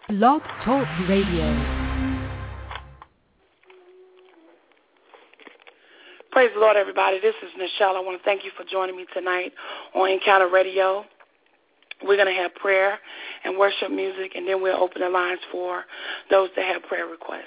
Blog Talk Radio. Praise the Lord, everybody. This is Nichelle. I want to thank you for joining me tonight on Encounter Radio. We're going to have prayer and worship music, and then we'll open the lines for those that have prayer requests.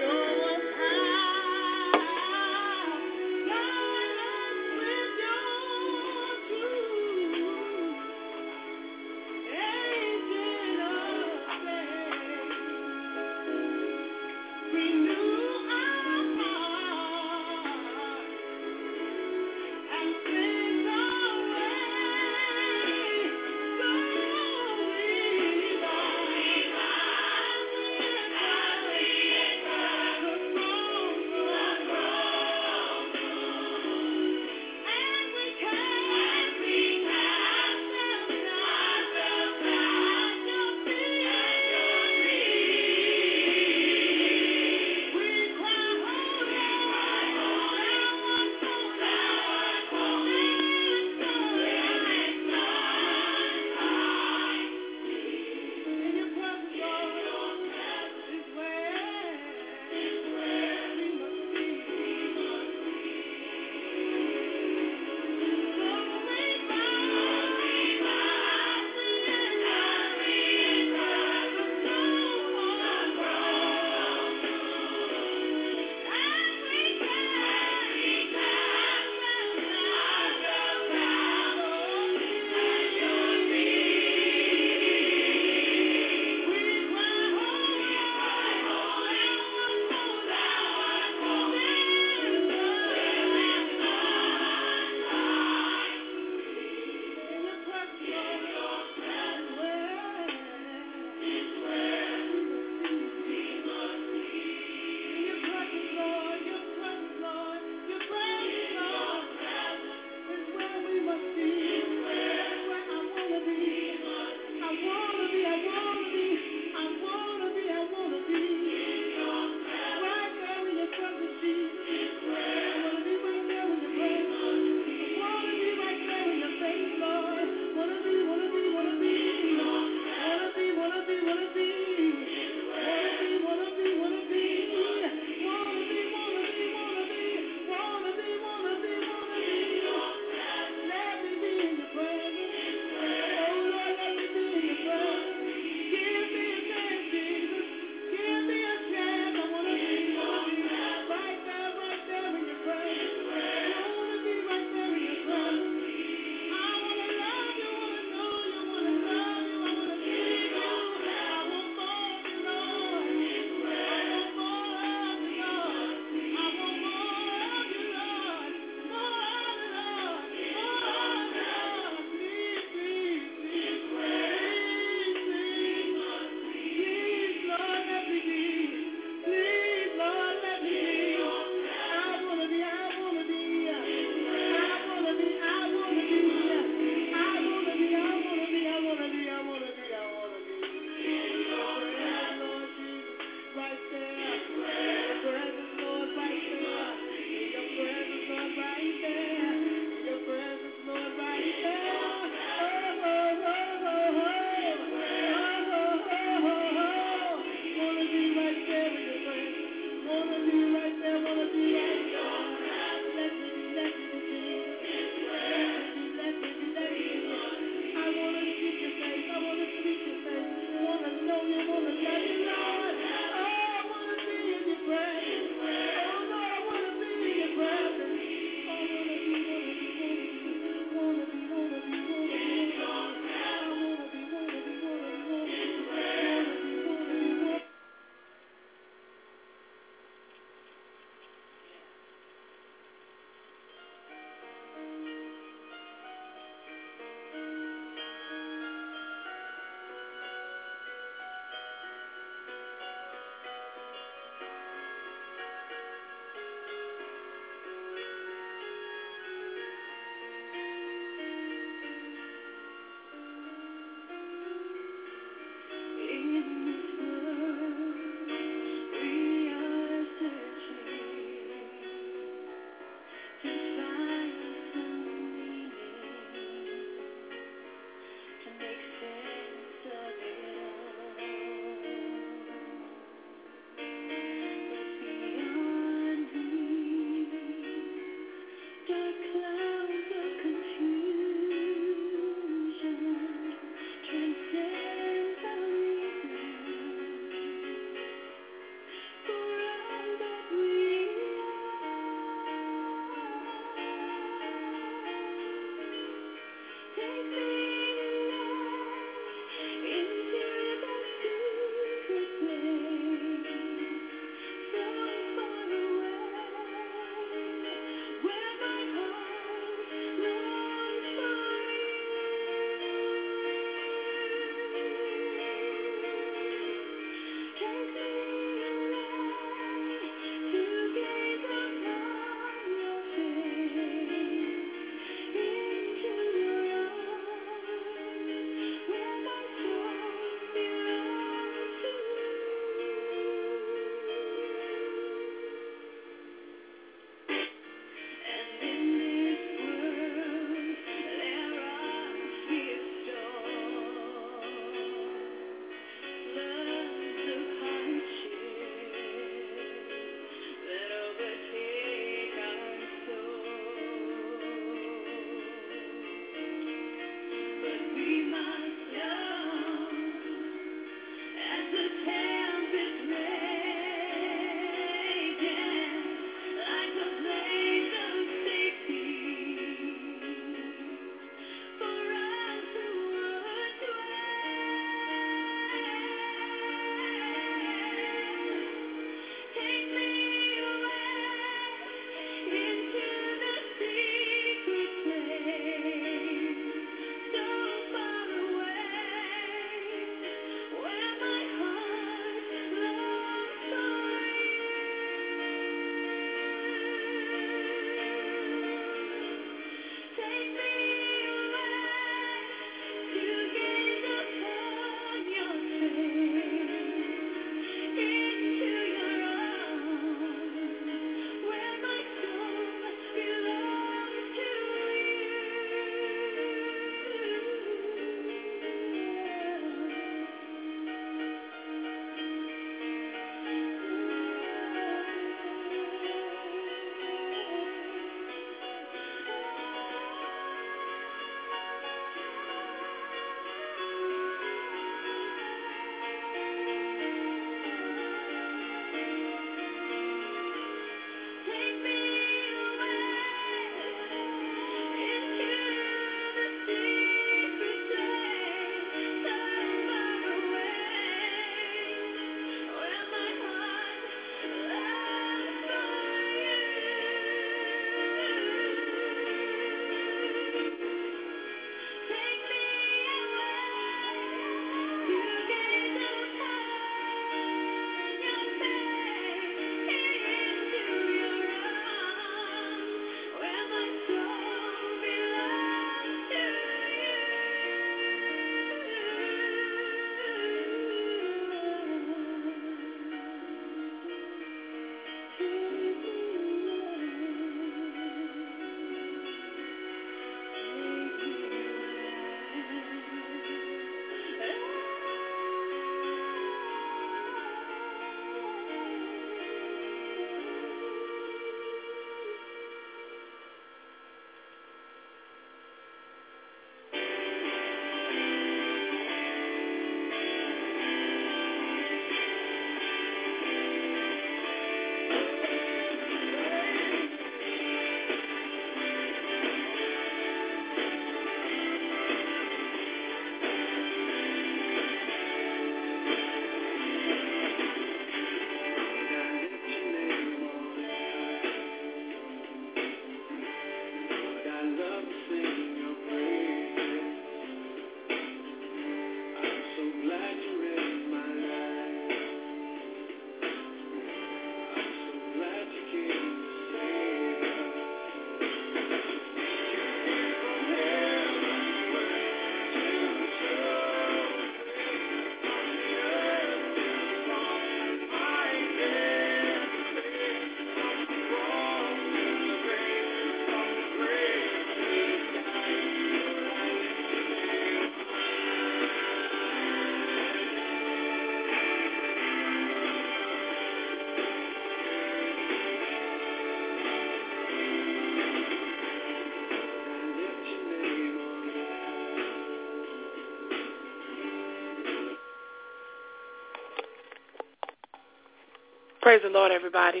Praise the Lord, everybody.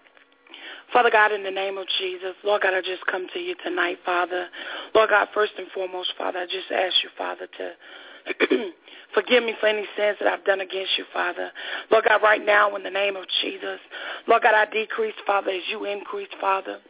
Father God, in the name of Jesus, Lord God, I just come to you tonight, Father. Lord God, first and foremost, Father, I just ask you, Father, to forgive me for any sins that I've done against you, Father. Lord God, right now, in the name of Jesus, Lord God, I decrease, Father, as you increase, Father.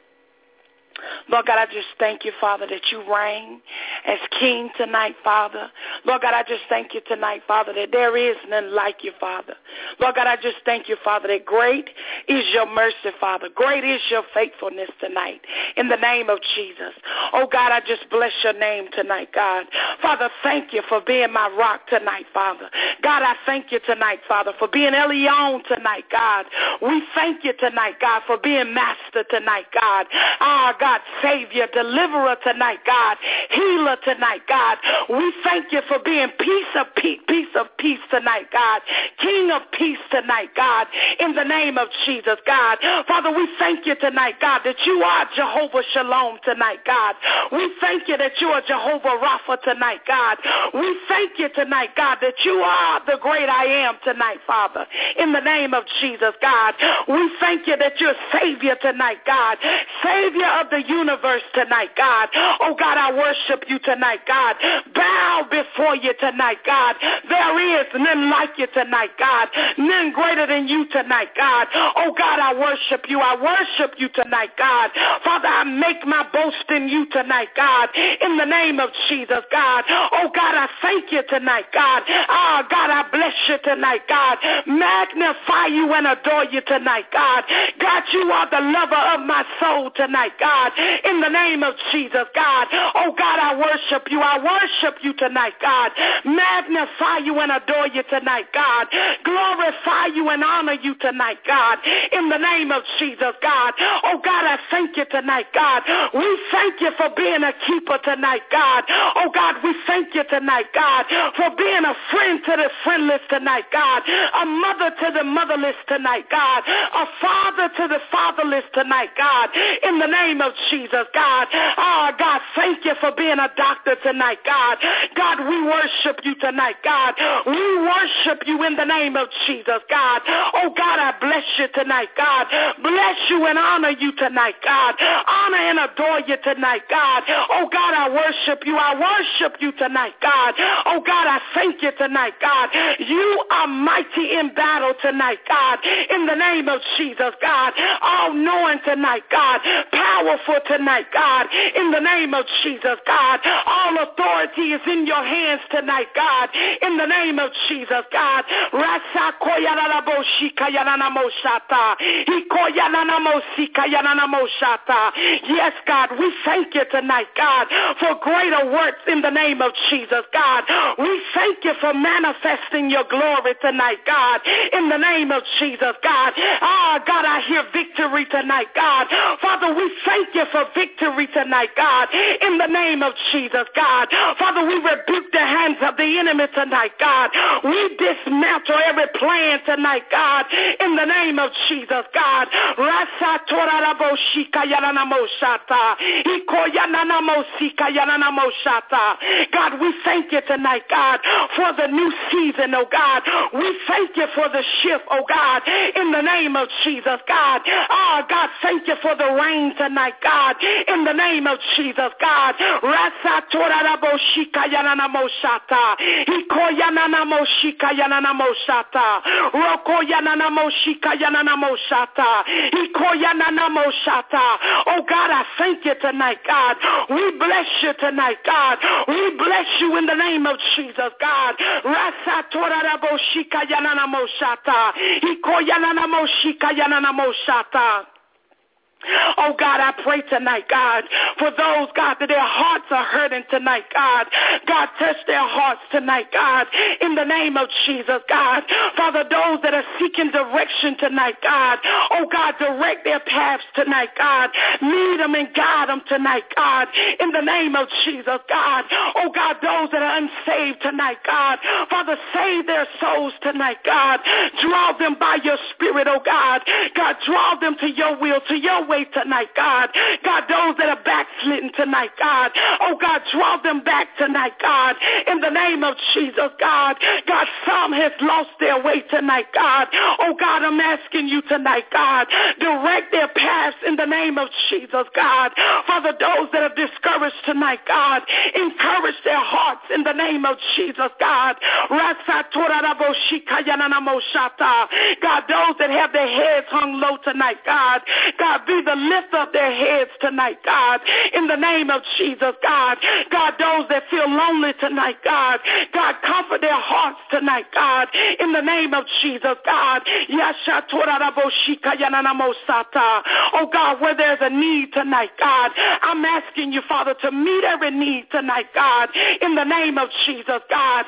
Lord God, I just thank you, Father, that you reign as King tonight, Father. Lord God, I just thank you tonight, Father, that there is none like you, Father. Lord God, I just thank you, Father, that great is your mercy, Father. Great is your faithfulness tonight, in the name of Jesus. Oh, God, I just bless your name tonight, God. Father, thank you for being my rock tonight, Father. God, I thank you tonight, Father, for being Elyon tonight, God. We thank you tonight, God, for being Master tonight, God. God, Savior, Deliverer tonight, God, Healer tonight, God. We thank you for being peace of peace tonight, God, King of peace tonight, God, in the name of Jesus, God. Father, we thank you tonight, God, that you are Jehovah Shalom tonight, God. We thank you that you are Jehovah Rapha tonight, God. We thank you tonight, God, that you are the great I am tonight, Father, in the name of Jesus, God. We thank you that you're Savior tonight, God, Savior of the universe tonight, God. Oh, God, I worship you tonight, God. Bow before you tonight, God. There is none like you tonight, God. None greater than you tonight, God. Oh, God, I worship you. I worship you tonight, God. Father, I make my boast in you tonight, God, in the name of Jesus, God. Oh, God, I thank you tonight, God. Oh, God, I bless you tonight, God. Magnify you and adore you tonight, God. God, you are the lover of my soul tonight, God, in the name of Jesus, God. Oh, God, I worship you. I worship you tonight, God. Magnify you and adore you tonight, God. Glorify you and honor you tonight, God, in the name of Jesus, God. Oh, God, I thank you tonight, God. We thank you for being a keeper tonight, God. Oh, God, we thank you tonight, God, for being a friend to the friendless tonight, God. A mother to the motherless tonight, God. A father to the fatherless tonight, God, in the name of Jesus, God. Oh, God, thank you for being a doctor tonight, God. God, we worship you tonight, God. We worship you in the name of Jesus, God. Oh, God, I bless you tonight, God. Bless you and honor you tonight, God. Honor and adore you tonight, God. Oh, God, I worship you. I worship you tonight, God. Oh, God, I thank you tonight, God. You are mighty in battle tonight, God, in the name of Jesus, God. All-knowing tonight, God. Powerful tonight, God, in the name of Jesus, God. All authority is in your hands tonight, God, in the name of Jesus, God. Yes, God, we thank you tonight, God, for greater works in the name of Jesus, God. We thank you for manifesting your glory tonight, God, in the name of Jesus, God. Ah, God, I hear victory tonight, God. Father, we thank you for victory tonight, God, in the name of Jesus, God. Father, we rebuke the hands of the enemy tonight, God. We dismantle every plan tonight, God, in the name of Jesus, God. God, we thank you tonight, God, for the new season, oh God. We thank you for the shift, oh God, in the name of Jesus, God. Oh, God, thank you for the rain tonight, God, in the name of Jesus, God. Oh, God, I thank you tonight, God. We bless you tonight, God. We bless you in the name of Jesus, God. Oh, God, I pray tonight, God, for those, God, that their hearts are hurting tonight, God. God, touch their hearts tonight, God, in the name of Jesus, God. Father, those that are seeking direction tonight, God, oh, God, direct their paths tonight, God. Lead them and guide them tonight, God, in the name of Jesus, God. Oh, God, those that are unsaved tonight, God. Father, save their souls tonight, God. Draw them by your spirit, oh, God. God, draw them to your will way tonight, God. God, those that are backslidden tonight, God. Oh, God, draw them back tonight, God. In the name of Jesus, God. God, some has lost their way tonight, God. Oh, God, I'm asking you tonight, God. Direct their paths in the name of Jesus, God. Father, those that are discouraged tonight, God, encourage their hearts in the name of Jesus, God. God, those that have their heads hung low tonight, God. God, be the lift of their heads tonight, God. In the name of Jesus, God. God, those that feel lonely tonight, God. God, comfort their hearts tonight, God. In the name of Jesus, God. Oh, God, where there's a need tonight, God, I'm asking you, Father, to meet every need tonight, God. In the name of Jesus, God.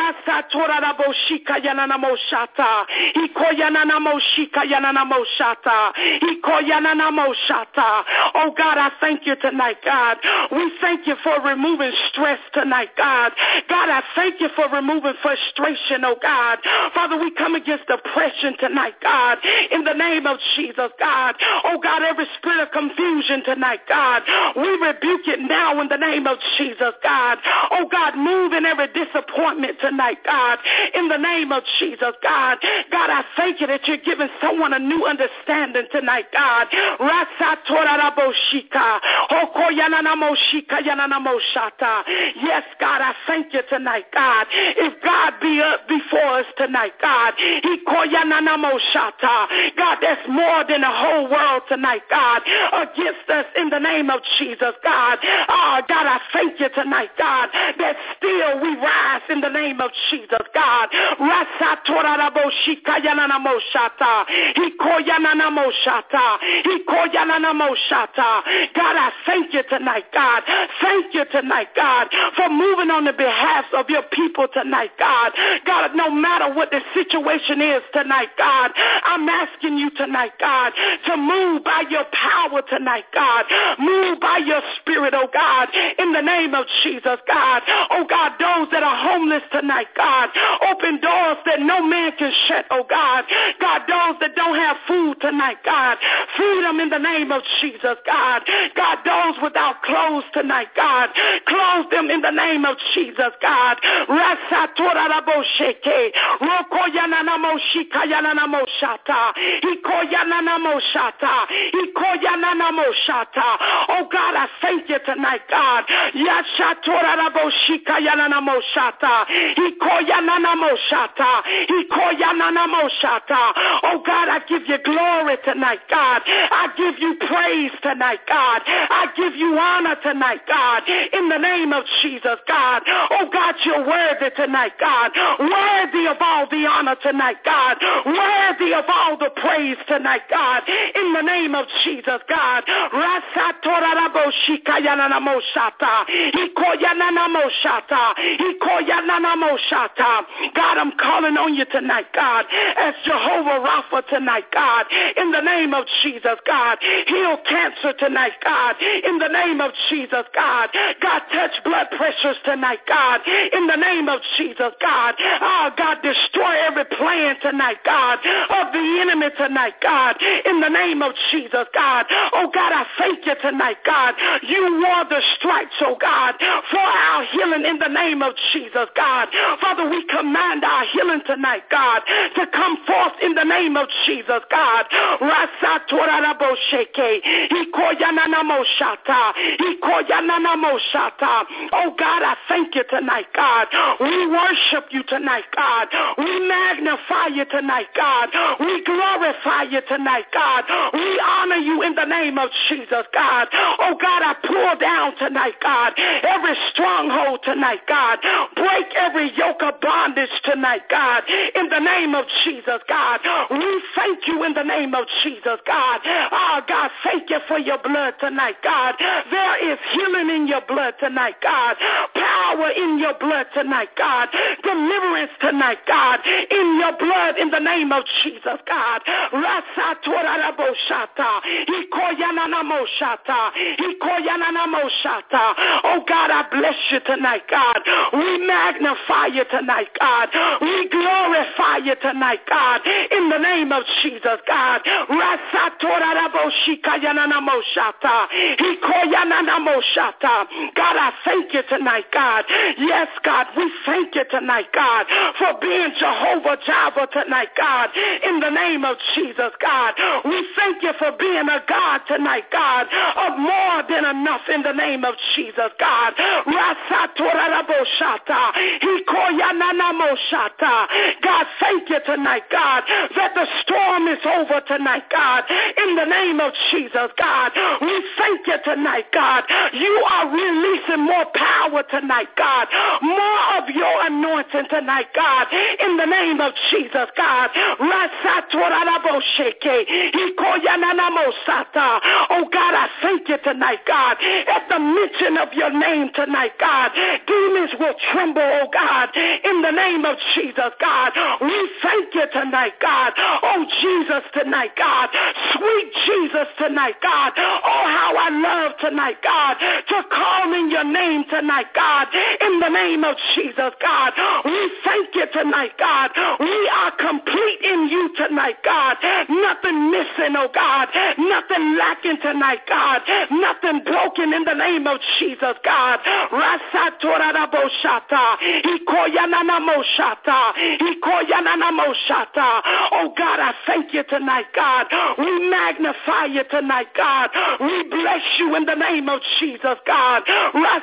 Oh, God, I thank you tonight, God. We thank you for removing stress tonight, God. God, I thank you for removing frustration, oh, God. Father, we come against depression tonight, God. In the name of Jesus, God. Oh, God, every spirit of confusion tonight, God. We rebuke it now in the name of Jesus, God. Oh, God, move in every disappointment tonight, God. In the name of Jesus, God. God, I thank you that you're giving someone a new understanding tonight, God. Yes, God, I thank you tonight, God. If God be up before us tonight, God. God, that's more than the whole world tonight, God, against us in the name of Jesus, God. Oh, God, I thank you tonight, God, that still we rise in the name of Jesus, God. God, I thank you tonight, God. Thank you tonight, God, for moving on the behalf of your people tonight, God. God, no matter what the situation is tonight, God, I'm asking you tonight, God, to move by your power tonight, God. Move by your spirit, oh God, in the name of Jesus, God. Oh God, those that are homeless tonight, God, open doors that no man can shut, oh God. God, those that don't have food tonight, God, feed them in the name of Jesus, God. God, those without clothes tonight, God, clothe them in the name of Jesus, God. Oh God, I thank you tonight, God. Oh God, I give you glory tonight, God. I give you praise tonight, God. I give you honor tonight, God. In the name of Jesus, God. Oh God, you're worthy tonight, God. Worthy of all the honor tonight, God. Worthy of all the praise tonight, God. In the name of Jesus, God. God, I'm calling on you tonight, God, as Jehovah Rapha tonight, God. In the name of Jesus, God. Heal cancer tonight, God. In the name of Jesus, God. God, touch blood pressures tonight, God. In the name of Jesus, God. Oh, God, destroy every plan tonight, God, of the enemy tonight, God. In the name of Jesus, God. Oh, God, I thank you tonight, God. You wore the stripes, oh, God, for our healing in the name of Jesus, God. Father, we command our healing tonight, God, to come forth in the name of Jesus, God. Oh, God, I thank you tonight, God. We worship you tonight, God. We magnify you tonight, God. We glorify you tonight, God. We honor you in the name of Jesus, God. Oh, God, I pull down tonight, God, every stronghold tonight, God. Break every yoke of bondage tonight, God, in the name of Jesus, God. We thank you in the name of Jesus, God. Oh, God, thank you for your blood tonight, God. There is healing in your blood tonight, God. Power power in your blood tonight, God. Deliverance tonight, God, in your blood in the name of Jesus, God. Oh, God, I bless you tonight, God. We magnify you tonight, God. We glorify you tonight, God, in the name of Jesus, God. God, I thank you tonight, God. Yes, God, we thank you tonight, God, for being Jehovah Jireh tonight, God, in the name of Jesus, God. We thank you for being a God tonight, God, of more than enough in the name of Jesus, God. God, thank you tonight, God, that the storm is over tonight, God, in the name of Jesus, God. We thank you tonight, God. You are releasing more power tonight, God, more of your anointing tonight, God, in the name of Jesus, God. Oh, God, I thank you tonight, God. At the mention of your name tonight, God, demons will tremble, oh God, in the name of Jesus, God. We thank you tonight, God. Oh, Jesus tonight, God. Sweet Jesus tonight, God. Oh, how I love tonight, God, to call in your name tonight, God, in the name of Jesus, God. We thank you tonight, God. We are complete in you tonight, God. Nothing missing, oh God. Nothing lacking tonight, God. Nothing broken in the name of Jesus, God. Oh, God, I thank you tonight, God. We magnify you tonight, God. We bless you in the name of Jesus, God. Oh,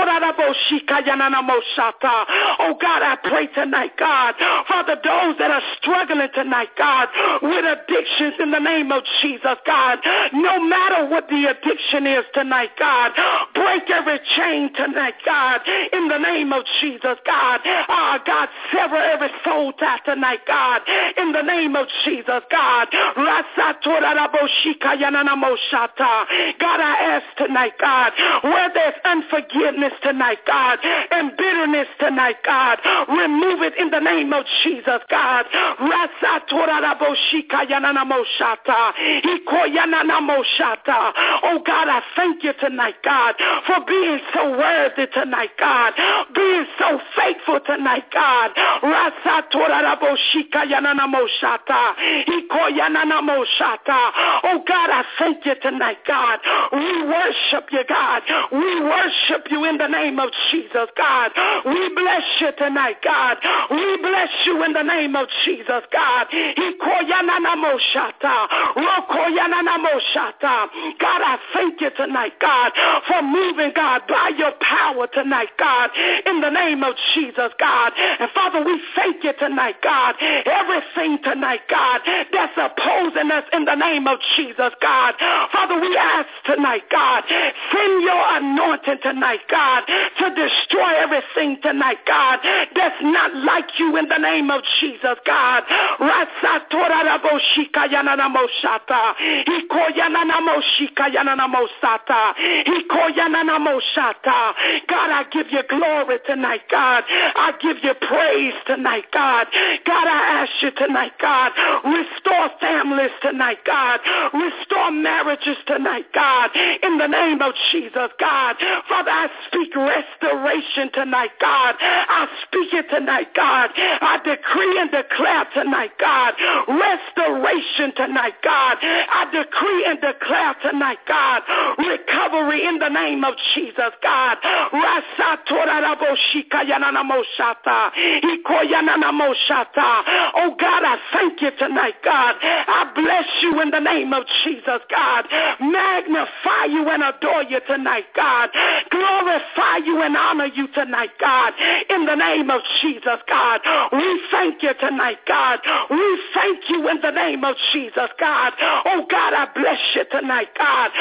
God, I pray tonight, God, for those that are struggling tonight, God, with addictions in the name of Jesus, God. No matter what the addiction is tonight, God, break every chain tonight, God, in the name of Jesus, God. God, sever every soul tie tonight, God, in the name of Jesus, God. God, I ask tonight, God, where there's unforgiveness tonight, God, and bitterness tonight, God, remove it in the name of Jesus, God. Oh, God, I thank you tonight, God, for being so worthy tonight, God, being so faithful tonight, God. Oh, God, I thank you tonight, God. We worship you, God. We worship you in the name of Jesus, God. We bless you tonight, God. We bless you in the name of Jesus, God. God, I thank you tonight, God, for moving, God, by your power tonight, God, in the name of Jesus, God. And Father, we thank you tonight, God. Everything tonight, God, that's opposing us in the name of Jesus, God. Father, we ask tonight, God, send your anointing tonight, God, to destroy everything tonight, God, that's not like you in the name of Jesus, God. Oh, God, I give you glory tonight, God. I give you praise tonight, God. God, I ask you tonight, God, restore families tonight, God. Restore marriages tonight, God, in the name of Jesus, God. Father, I speak restoration tonight, God. I speak it tonight, God. I decree and declare tonight, God, restoration tonight, God. I decree and declare tonight, God, recovery in the name of Jesus, God. Oh, God, I thank you tonight, God. I bless you in the name of Jesus, God. Magnify you and adore you tonight, God. Glorify you and honor you tonight, God, in the name of Jesus, God. We thank you tonight, God. We thank you in the name of Jesus, God. Oh, God, I bless you tonight, God.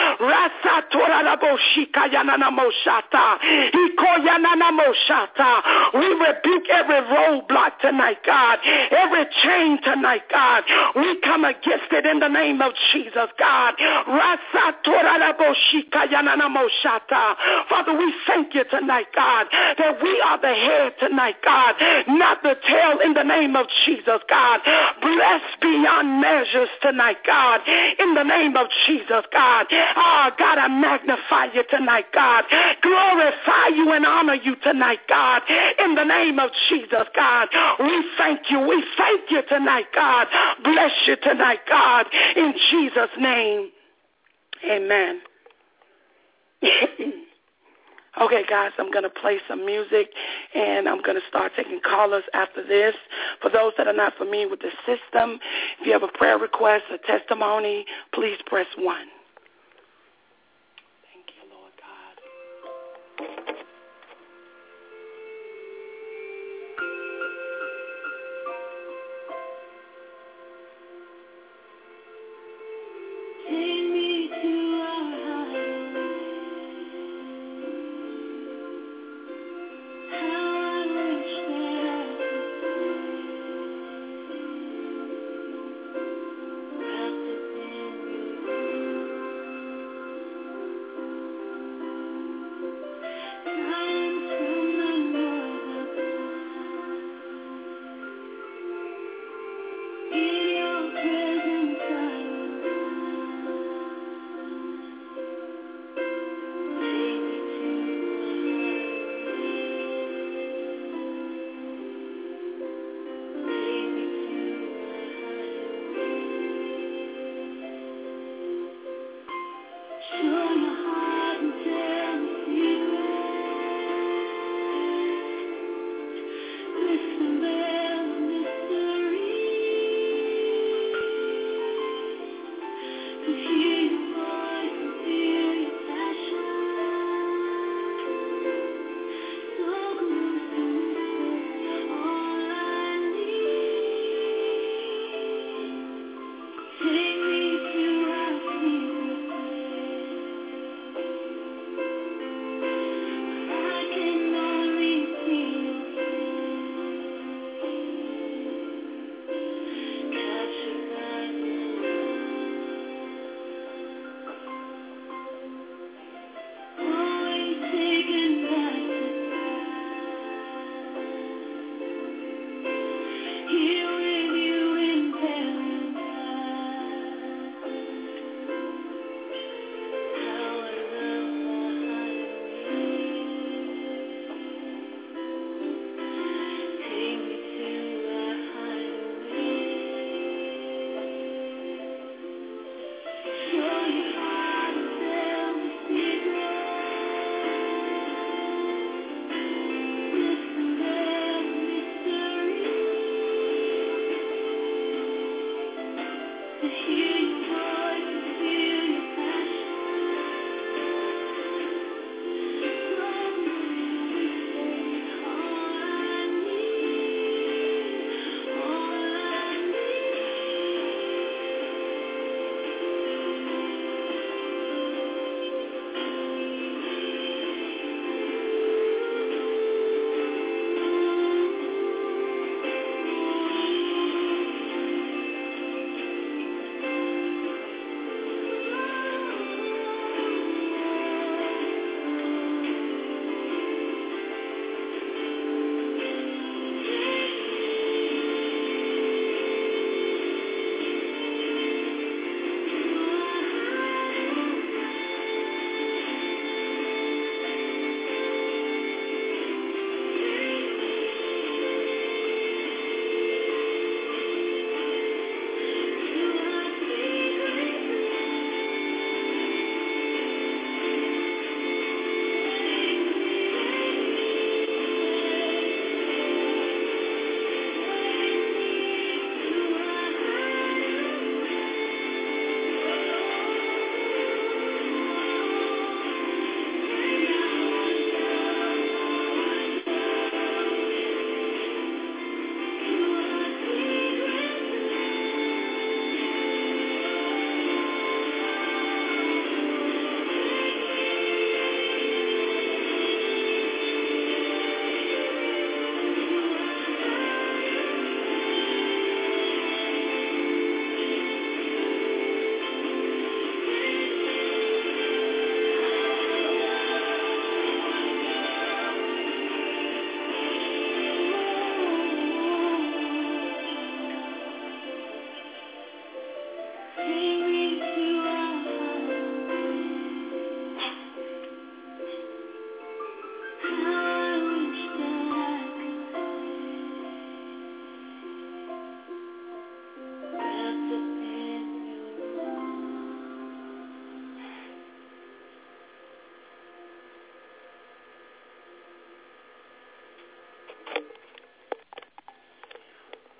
We rebuke every roadblock tonight, God. Every chain tonight, God. We come against it in the name of Jesus, God. Father, we thank you tonight, tonight, God, that we are the head tonight, God, not the tail, in the name of Jesus, God. Bless beyond measures tonight, God, in the name of Jesus, God. Oh, God, I magnify you tonight, God. Glorify you and honor you tonight, God, in the name of Jesus, God. We thank you. We thank you tonight, God. Bless you tonight, God, in Jesus' name. Amen. Okay, guys, I'm going to play some music, and I'm going to start taking callers after this. For those that are not familiar with the system, if you have a prayer request, a testimony, please press 1. Thank you, Lord God. Take me to our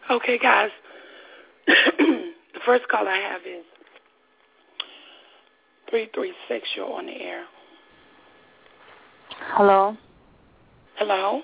Okay, guys. The first call I have is 336. You're on the air. Hello. Hello.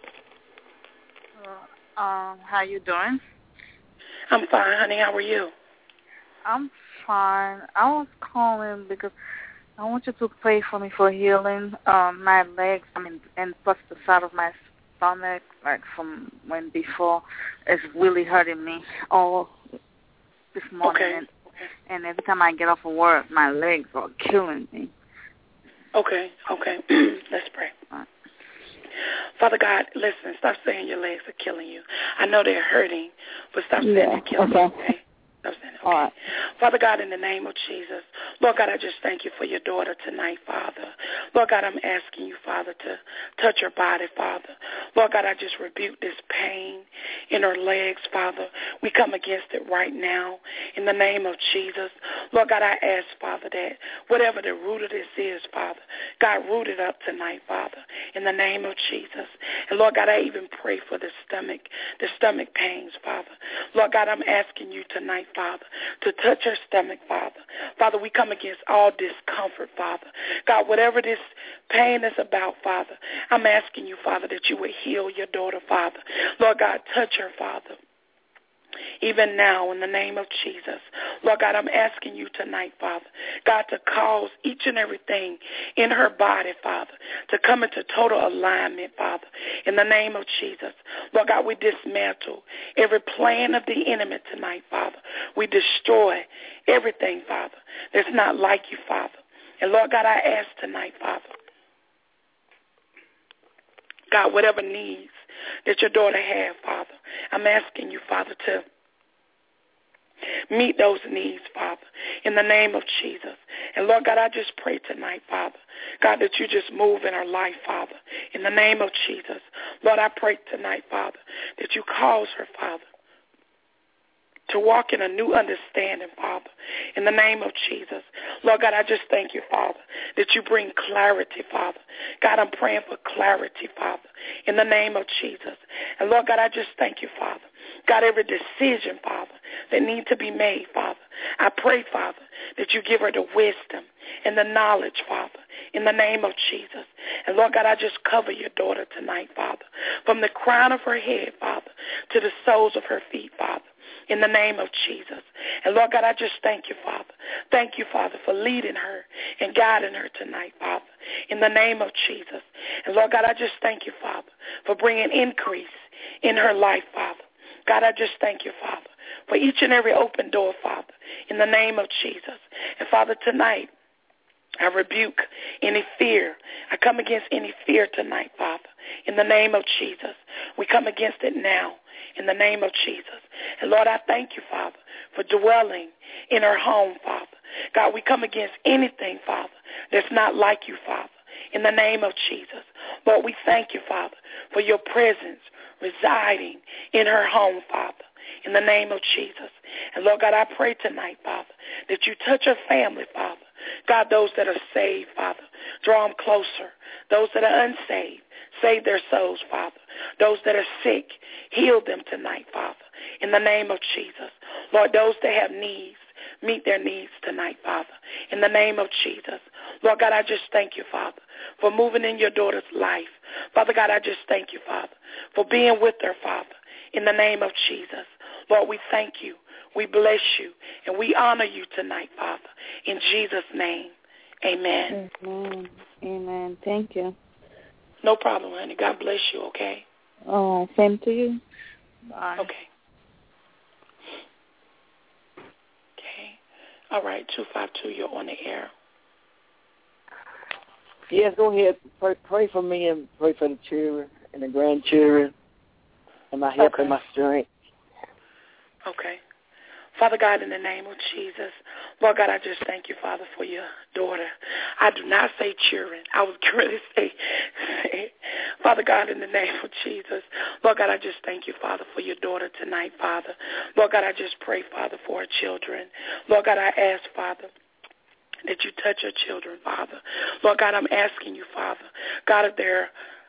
How you doing? I'm fine, honey. How are you? I'm fine. I was calling because I want you to pray for me for healing. My legs, and plus the side of my stomach, like from when before, is really hurting me all this morning. Okay. And every time I get off of work, my legs are killing me. Okay. Let's pray. All right. Father God, listen, stop saying your legs are killing you. I know they're hurting, but stop saying they're killing you, okay? Stop saying it, okay? All right. Father God, in the name of Jesus, Lord God, I just thank you for your daughter tonight, Father. Lord God, I'm asking you, Father, to touch her body, Father. Lord God, I just rebuke this pain in her legs, Father. We come against it right now in the name of Jesus. Lord God, I ask, Father, that whatever the root of this is, Father, God, root it up tonight, Father, in the name of Jesus. And Lord God, I even pray for the stomach pains, Father. Lord God, I'm asking you tonight, Father, to touch her stomach, Father. Father, we come against all discomfort, Father. God, whatever this pain is about, Father, I'm asking you, Father, that you would heal your daughter, Father. Lord God, touch her, Father. Even now, in the name of Jesus. Lord God, I'm asking you tonight, Father, God, to cause each and everything in her body, Father, to come into total alignment, Father, in the name of Jesus. Lord God, we dismantle every plan of the enemy tonight, Father. We destroy everything, Father, that's not like you, Father. And Lord God, I ask tonight, Father, God, whatever needs that your daughter has, Father, I'm asking you, Father, to meet those needs, Father, in the name of Jesus. And Lord God, I just pray tonight, Father, God, that you just move in her life, Father, in the name of Jesus. Lord, I pray tonight, Father, that you cause her, Father, to walk in a new understanding, Father, in the name of Jesus. Lord God, I just thank you, Father, that you bring clarity, Father. God, I'm praying for clarity, Father, in the name of Jesus. And Lord God, I just thank you, Father. God, every decision, Father, that needs to be made, Father, I pray, Father, that you give her the wisdom and the knowledge, Father, in the name of Jesus. And Lord God, I just cover your daughter tonight, Father, from the crown of her head, Father, to the soles of her feet, Father, in the name of Jesus. And Lord God, I just thank you, Father. Thank you, Father, for leading her and guiding her tonight, Father, in the name of Jesus. And Lord God, I just thank you, Father, for bringing increase in her life, Father. God, I just thank you, Father, for each and every open door, Father, in the name of Jesus. And Father, tonight, I rebuke any fear. I come against any fear tonight, Father, in the name of Jesus. We come against it now in the name of Jesus. And Lord, I thank you, Father, for dwelling in her home, Father. God, we come against anything, Father, that's not like you, Father, in the name of Jesus. Lord, we thank you, Father, for your presence residing in her home, Father, in the name of Jesus. And Lord God, I pray tonight, Father, that you touch her family, Father. God, those that are saved, Father, draw them closer. Those that are unsaved, save their souls, Father. Those that are sick, heal them tonight, Father, in the name of Jesus. Lord, those that have needs, meet their needs tonight, Father, in the name of Jesus. Lord God, I just thank you, Father, for moving in your daughter's life. Father God, I just thank you, Father, for being with her, Father, in the name of Jesus. Lord, we thank you, we bless you, and we honor you tonight, Father, in Jesus' name. Amen. Amen. Amen. Thank you. No problem, honey. God bless you, okay? All right. Same to you. Bye. Okay. All right, 252, you're on the air. Yes, go ahead. Pray for me and pray for the children and the grandchildren and my help and my strength. Okay. Father God, in the name of Jesus, Lord God, I just thank you, Father, for your daughter. I do not say children. I was going to say, Father God, in the name of Jesus, Lord God, I just thank you, Father, for your daughter tonight, Father. Lord God, I just pray, Father, for her children. Lord God, I ask, Father, that you touch your children, Father. Lord God, I'm asking you, Father, God, if they're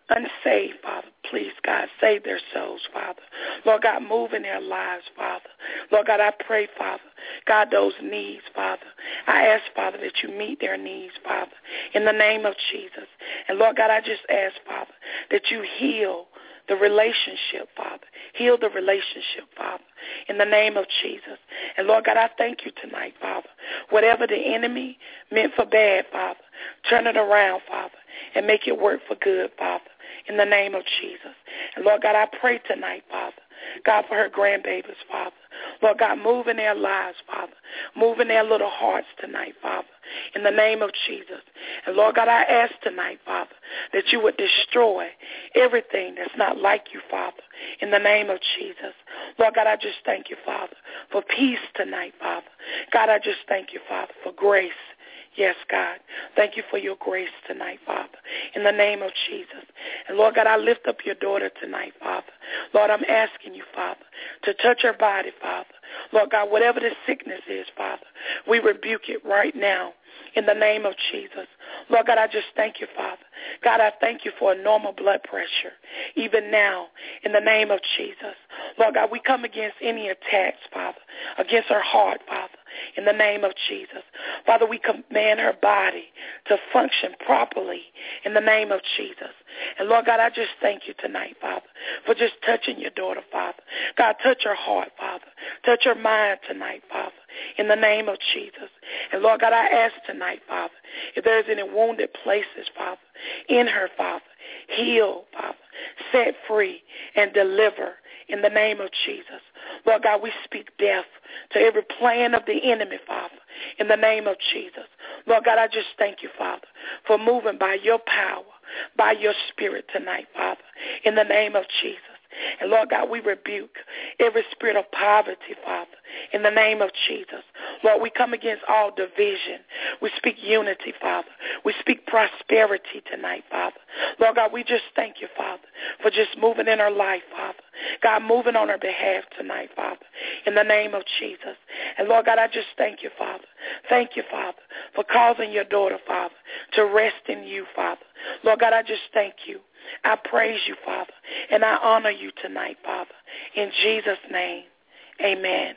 unsaved, Father, please, God, save their souls, Father. Lord God, move in their lives, Father. Lord God, I pray, Father, God, those needs, Father. I ask, Father, that you meet their needs, Father, in the name of Jesus. And Lord God, I just ask, Father, that you heal the relationship, Father. Heal the relationship, Father, in the name of Jesus. And Lord God, I thank you tonight, Father. Whatever the enemy meant for bad, Father, turn it around, Father, and make it work for good, Father, in the name of Jesus. And Lord God, I pray tonight, Father, God, for her grandbabies, Father. Lord God, move in their lives, Father. Move in their little hearts tonight, Father, in the name of Jesus. And Lord God, I ask tonight, Father, that you would destroy everything that's not like you, Father, in the name of Jesus. Lord God, I just thank you, Father, for peace tonight, Father. God, I just thank you, Father, for grace. Yes, God. Thank you for your grace tonight, Father, in the name of Jesus. And, Lord God, I lift up your daughter tonight, Father. Lord, I'm asking you, Father, to touch her body, Father. Lord God, whatever the sickness is, Father, we rebuke it right now in the name of Jesus. Lord God, I just thank you, Father. God, I thank you for a normal blood pressure, even now, in the name of Jesus. Lord God, we come against any attacks, Father, against her heart, Father, in the name of Jesus. Father, we command her body to function properly in the name of Jesus. And Lord God, I just thank you tonight, Father, for just touching your daughter, Father. God, touch her heart, Father. Touch her mind tonight, Father, in the name of Jesus. And Lord God, I ask tonight, Father, if there's any wounded places, Father, in her, Father, heal, Father, set free and deliver in the name of Jesus. Lord God, we speak death to every plan of the enemy, Father, in the name of Jesus. Lord God, I just thank you, Father, for moving by your power, by your spirit tonight, Father, in the name of Jesus. And Lord God, we rebuke every spirit of poverty, Father, in the name of Jesus. Lord, we come against all division. We speak unity, Father. We speak prosperity tonight, Father. Lord God, we just thank you, Father, for just moving in her life, Father. God, moving on her behalf tonight, Father, in the name of Jesus. And Lord God, I just thank you, Father. Thank you, Father, for causing your daughter, Father, to rest in you, Father. Lord God, I just thank you. I praise you, Father, and I honor you tonight, Father. In Jesus' name, amen.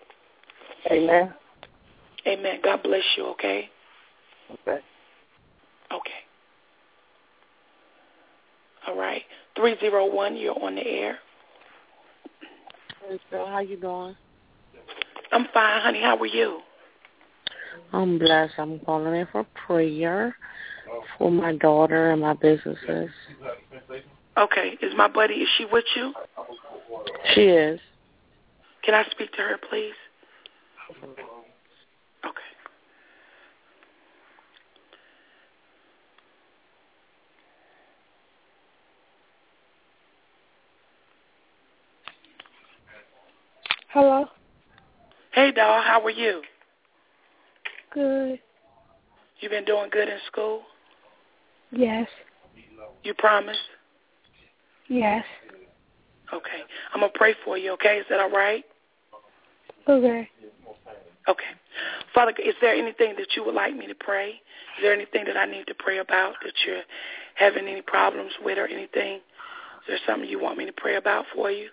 Amen. Amen. God bless you, okay? Okay. Okay. All right. 301, you're on the air. Hey, Phil, how you doing? I'm fine, honey. How are you? I'm blessed. I'm calling in for prayer for my daughter and my businesses. Okay. Is my buddy, is she with you? She is. Can I speak to her, please? Okay. Hello? Hey, doll. How are you? Good. You been doing good in school? Yes. You promise? Yes. Okay. I'm going to pray for you, okay? Is that all right? Okay. Okay. Father, is there anything that you would like me to pray? Is there anything that I need to pray about that you're having any problems with or anything? Is there something you want me to pray about for you?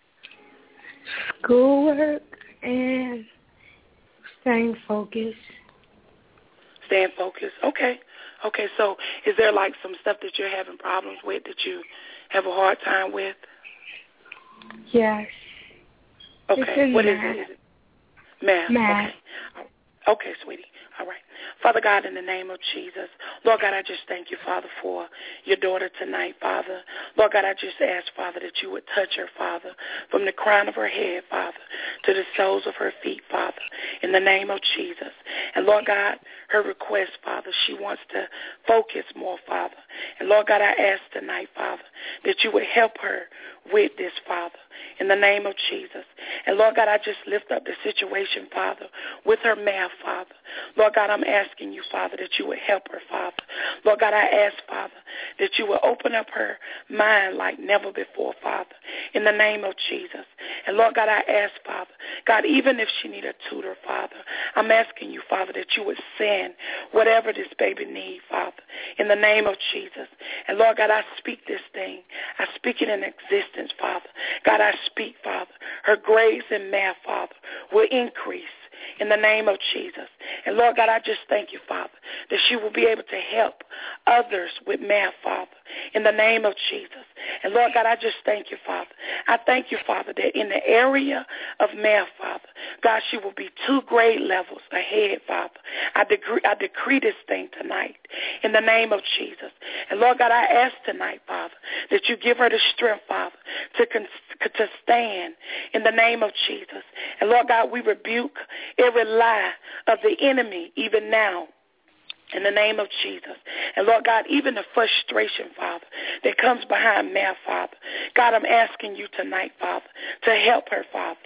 Schoolwork and staying focused. Staying focused. Okay. Okay, so is there like some stuff that you're having problems with that you have a hard time with? Yes. Okay. What is it? Is it math? Math. Okay. Okay, sweetie. All right. Father God, in the name of Jesus, Lord God, I just thank you, Father, for your daughter tonight, Father. Lord God, I just ask, Father, that you would touch her, Father, from the crown of her head, Father, to the soles of her feet, Father, in the name of Jesus. And Lord God, her request, Father, she wants to focus more, Father. And Lord God, I ask tonight, Father, that you would help her with this, Father, in the name of Jesus. And Lord God, I just lift up the situation, Father, with her math, Father. Lord God, I'm asking you, Father, that you would help her, Father. Lord God, I ask, Father, that you would open up her mind like never before, Father, in the name of Jesus. And Lord God, I ask, Father, God, even if she need a tutor, Father, I'm asking you, Father, that you would send whatever this baby needs, Father, in the name of Jesus. And, Lord God, I speak this thing. I speak it in existence, Father. God, I speak, Father, her grades in math, Father, will increase in the name of Jesus. And, Lord God, I just thank you, Father, that she will be able to help others with math, Father, in the name of Jesus. And, Lord God, I just thank you, Father. I thank you, Father, that in the area of math, Father, God, she will be 2 grade levels ahead, Father. I decree this thing tonight in the name of Jesus. And, Lord God, I ask tonight, Father, that you give her the strength, Father, to stand in the name of Jesus. And, Lord God, we rebuke every lie of the enemy even now in the name of Jesus. And, Lord God, even the frustration, Father, that comes behind math, Father, God, I'm asking you tonight, Father, to help her, Father.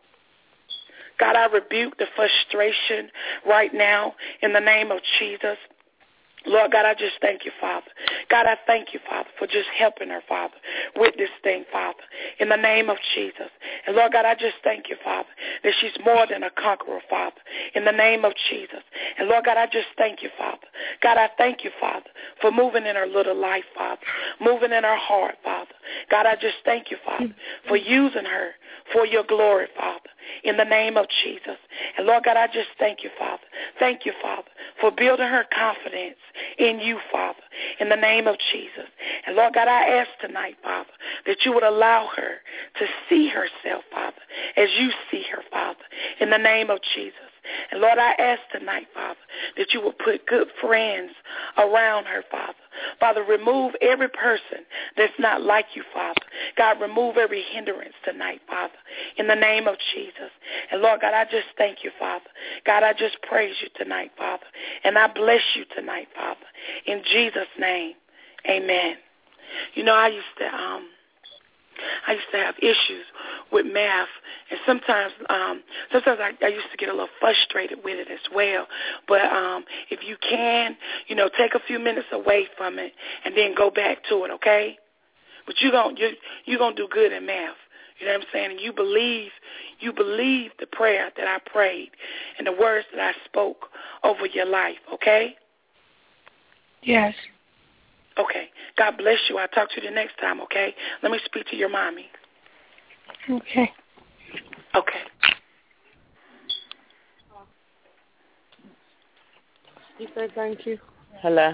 God, I rebuke the frustration right now in the name of Jesus. Lord God, I just thank you, Father. God, I thank you, Father, for just helping her, Father, with this thing, Father, in the name of Jesus. And, Lord God, I just thank you, Father, that she's more than a conqueror, Father, in the name of Jesus. And, Lord God, I just thank you, Father. God, I thank you, Father, for moving in her little life, Father, moving in her heart, Father. God, I just thank you, Father, for using her for your glory, Father, in the name of Jesus. And, Lord God, I just thank you, Father. Thank you, Father, for building her confidence in you, Father, in the name of Jesus. And, Lord God, I ask tonight, Father, that you would allow her to see herself, Father, as you see her, Father, in the name of Jesus. And, Lord, I ask tonight, Father, that you would put good friends around her, Father. Father, remove every person that's not like you, Father. God, remove every hindrance tonight, Father, in the name of Jesus. And, Lord God, I just thank you, Father. God, I just praise you tonight, Father. And I bless you tonight, Father. In Jesus' name, amen. You know, I used to have issues with math, and sometimes I used to get a little frustrated with it as well. But if you can, you know, take a few minutes away from it and then go back to it, okay? But you're gonna do good in math. You know what I'm saying? And you believe the prayer that I prayed and the words that I spoke over your life, okay? Yes. Okay. God bless you. I'll talk to you the next time, okay? Let me speak to your mommy. Okay. Okay. You said thank you. Hello.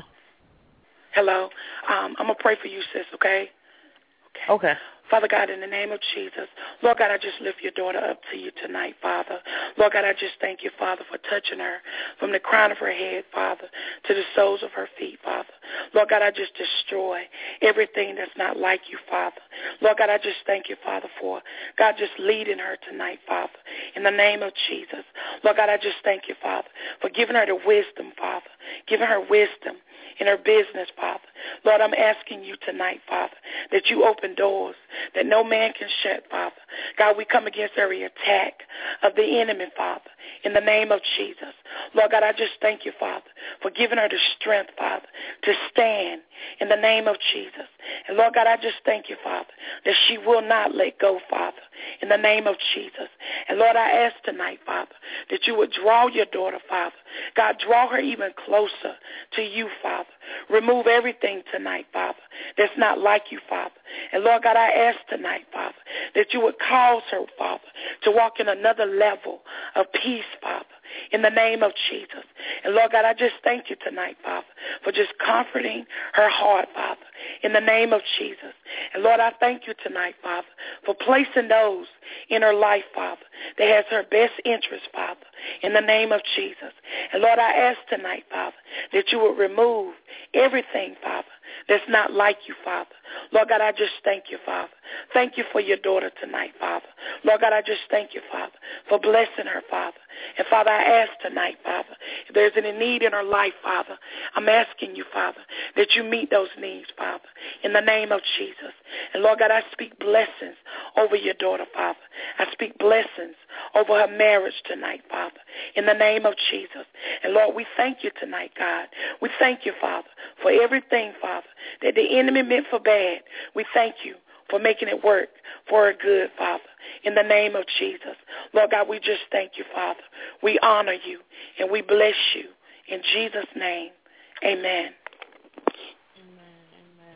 Hello. I'm going to pray for you, sis, okay? Okay. Father God, in the name of Jesus, Lord God, I just lift your daughter up to you tonight, Father. Lord God, I just thank you, Father, for touching her from the crown of her head, Father, to the soles of her feet, Father. Lord God, I just destroy everything that's not like you, Father. Lord God, I just thank you, Father, for God just leading her tonight, Father, in the name of Jesus. Lord God, I just thank you, Father, for giving her the wisdom, Father, giving her wisdom in her business, Father. Lord, I'm asking you tonight, Father, that you open doors that no man can shut, Father. God, we come against every attack of the enemy, Father, in the name of Jesus. Lord God, I just thank you, Father, for giving her the strength, Father, to stand in the name of Jesus. And Lord God, I just thank you, Father, that she will not let go, Father, in the name of Jesus. And Lord, I ask tonight, Father, that you would draw your daughter, Father. God, draw her even closer to you, Father. Remove everything tonight, Father, that's not like you, Father. And Lord God, I ask tonight, Father, that you would cause her, Father, to walk in another level of peace, Father, in the name of Jesus. And Lord God, I just thank you tonight, Father, for just comforting her heart, Father, in the name of Jesus. And Lord, I thank you tonight, Father, for placing those in her life, Father, that has her best interest, Father, in the name of Jesus. And Lord, I ask tonight, Father, that you would remove everything, Father, that's not like you, Father. Lord God, I just thank you, Father. Thank you for your daughter tonight, Father. Lord God, I just thank you, Father, for blessing her, Father. And Father, I ask tonight, Father, if there's any need in her life, Father, I'm asking you, Father, that you meet those needs, Father, in the name of Jesus. And Lord God, I speak blessings over your daughter, Father. I speak blessings over her marriage tonight, Father, in the name of Jesus. And Lord, we thank you tonight, God. We thank you, Father, for everything, Father, that the enemy meant for bad. We thank you for making it work for her good, Father, in the name of Jesus. Lord God, we just thank you, Father. We honor you and we bless you. In Jesus' name, amen. Amen.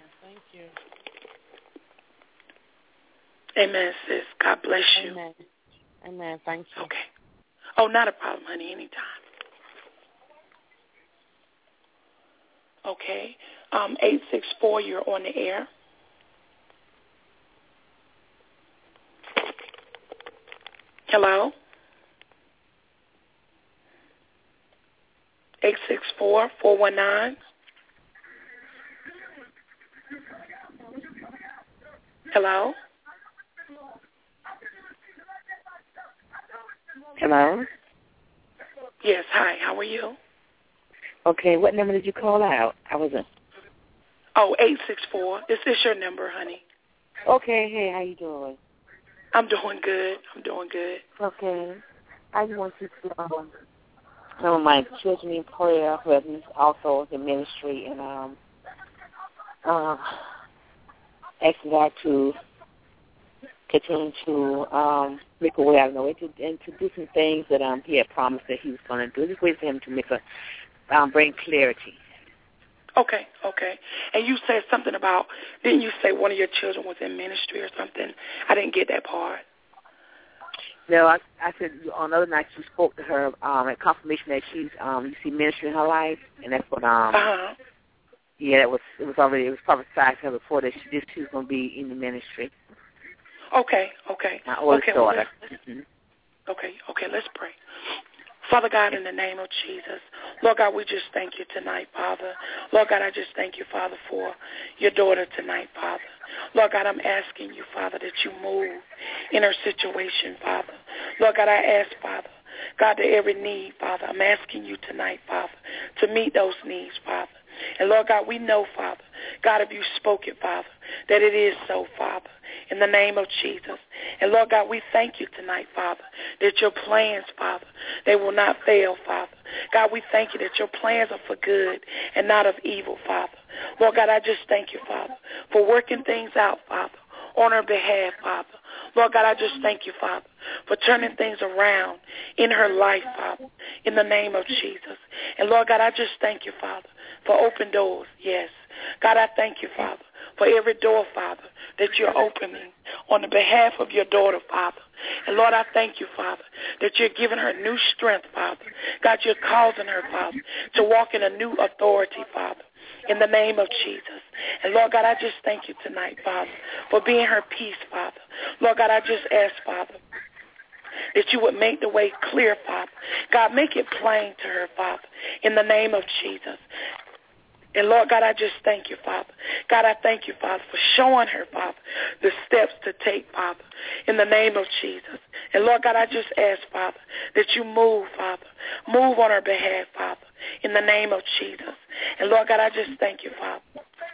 you. Amen, sis. God bless you. Amen. Amen. Thank you. Okay. Oh, not a problem, honey. Anytime. Okay. 864, you're on the air. Hello? 864-419. Hello? Hello? Yes, hi. How are you? Okay, what number did you call out? I wasn't. Oh, 864. Is this your number, honey? Okay, hey, how you doing? I'm doing good. Okay. I just want you to some of my children in prayer who have also in ministry and asking God to continue to make a way out of the way and to do some things that he had promised that he was going to do. Just wait for him to make bring clarity. Okay. And you said something about, didn't you say one of your children was in ministry or something? I didn't get that part. No, I said on the other night you spoke to her at confirmation that she's you see ministry in her life, and that's what yeah, it was prophesied to her before that she was going to be in the ministry. Okay. My oldest daughter. Okay, let's pray. Father God, in the name of Jesus, Lord God, we just thank you tonight, Father. Lord God, I just thank you, Father, for your daughter tonight, Father. Lord God, I'm asking you, Father, that you move in her situation, Father. Lord God, I ask, Father, God, to every need, Father, I'm asking you tonight, Father, to meet those needs, Father. And Lord God, we know, Father, God, if you spoke it, Father, that it is so, Father, in the name of Jesus. And Lord God, we thank you tonight, Father, that your plans, Father, they will not fail, Father. God, we thank you that your plans are for good and not of evil, Father. Lord God, I just thank you, Father, for working things out, Father, on her behalf, Father. Lord God, I just thank you, Father, for turning things around in her life, Father, in the name of Jesus. And Lord God, I just thank you, Father, for open doors, yes. God, I thank you, Father, for every door, Father, that you're opening on the behalf of your daughter, Father. And Lord, I thank you, Father, that you're giving her new strength, Father. God, you're causing her, Father, to walk in a new authority, Father, in the name of Jesus. And Lord God, I just thank you tonight, Father, for being her peace, Father. Lord God, I just ask, Father, that you would make the way clear, Father. God, make it plain to her, Father, in the name of Jesus. And Lord God, I just thank you, Father. God, I thank you, Father, for showing her, Father, the steps to take, Father, in the name of Jesus. And Lord God, I just ask, Father, that you move, Father. Move on her behalf, Father, in the name of Jesus. And Lord God, I just thank you, Father.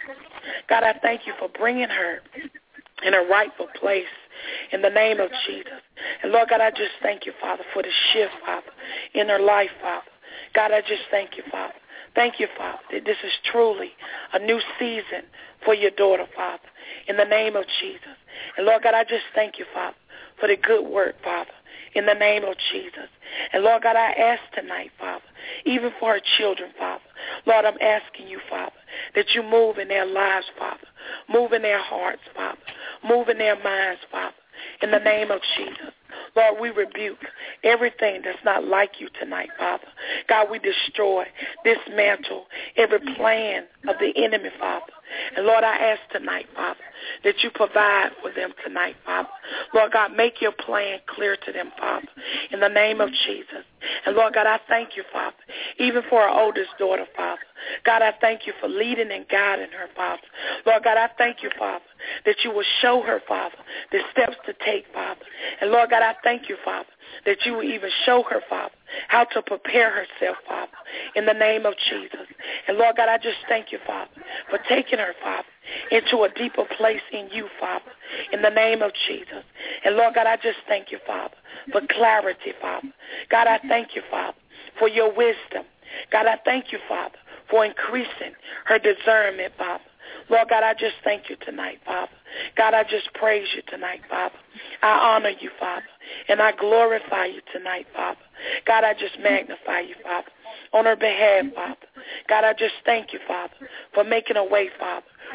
God, I thank you for bringing her in a rightful place in the name of Jesus. And Lord God, I just thank you, Father, for the shift, Father, in her life, Father. God, I just thank you, Father. Thank you, Father, that this is truly a new season for your daughter, Father, in the name of Jesus. And Lord God, I just thank you, Father, for the good work, Father, in the name of Jesus. And Lord God, I ask tonight, Father, even for her children, Father, Lord, I'm asking you, Father, that you move in their lives, Father, move in their hearts, Father, move in their minds, Father, in the name of Jesus. Lord, we rebuke everything that's not like you tonight, Father. God, we destroy, dismantle every plan of the enemy, Father. And Lord, I ask tonight, Father, that you provide for them tonight, Father. Lord God, make your plan clear to them, Father, in the name of Jesus. And Lord God, I thank you, Father, even for our oldest daughter, Father. God, I thank you for leading and guiding her, Father. Lord God, I thank you, Father, that you will show her, Father, the steps to take, Father. And Lord God, I thank you, Father, that you will even show her, Father, how to prepare herself, Father, in the name of Jesus. And Lord God, I just thank you, Father, for taking her, Father, into a deeper place in you, Father, in the name of Jesus. And Lord God, I just thank you, Father, for clarity, Father. God, I thank you, Father, for your wisdom. God, I thank you, Father, for increasing her discernment, Father. Lord God, I just thank you tonight, Father. God, I just praise you tonight, Father. I honor you, Father, and I glorify you tonight, Father. God, I just magnify you, Father, on her behalf, Father. God, I just thank you, Father, for making a way, Father,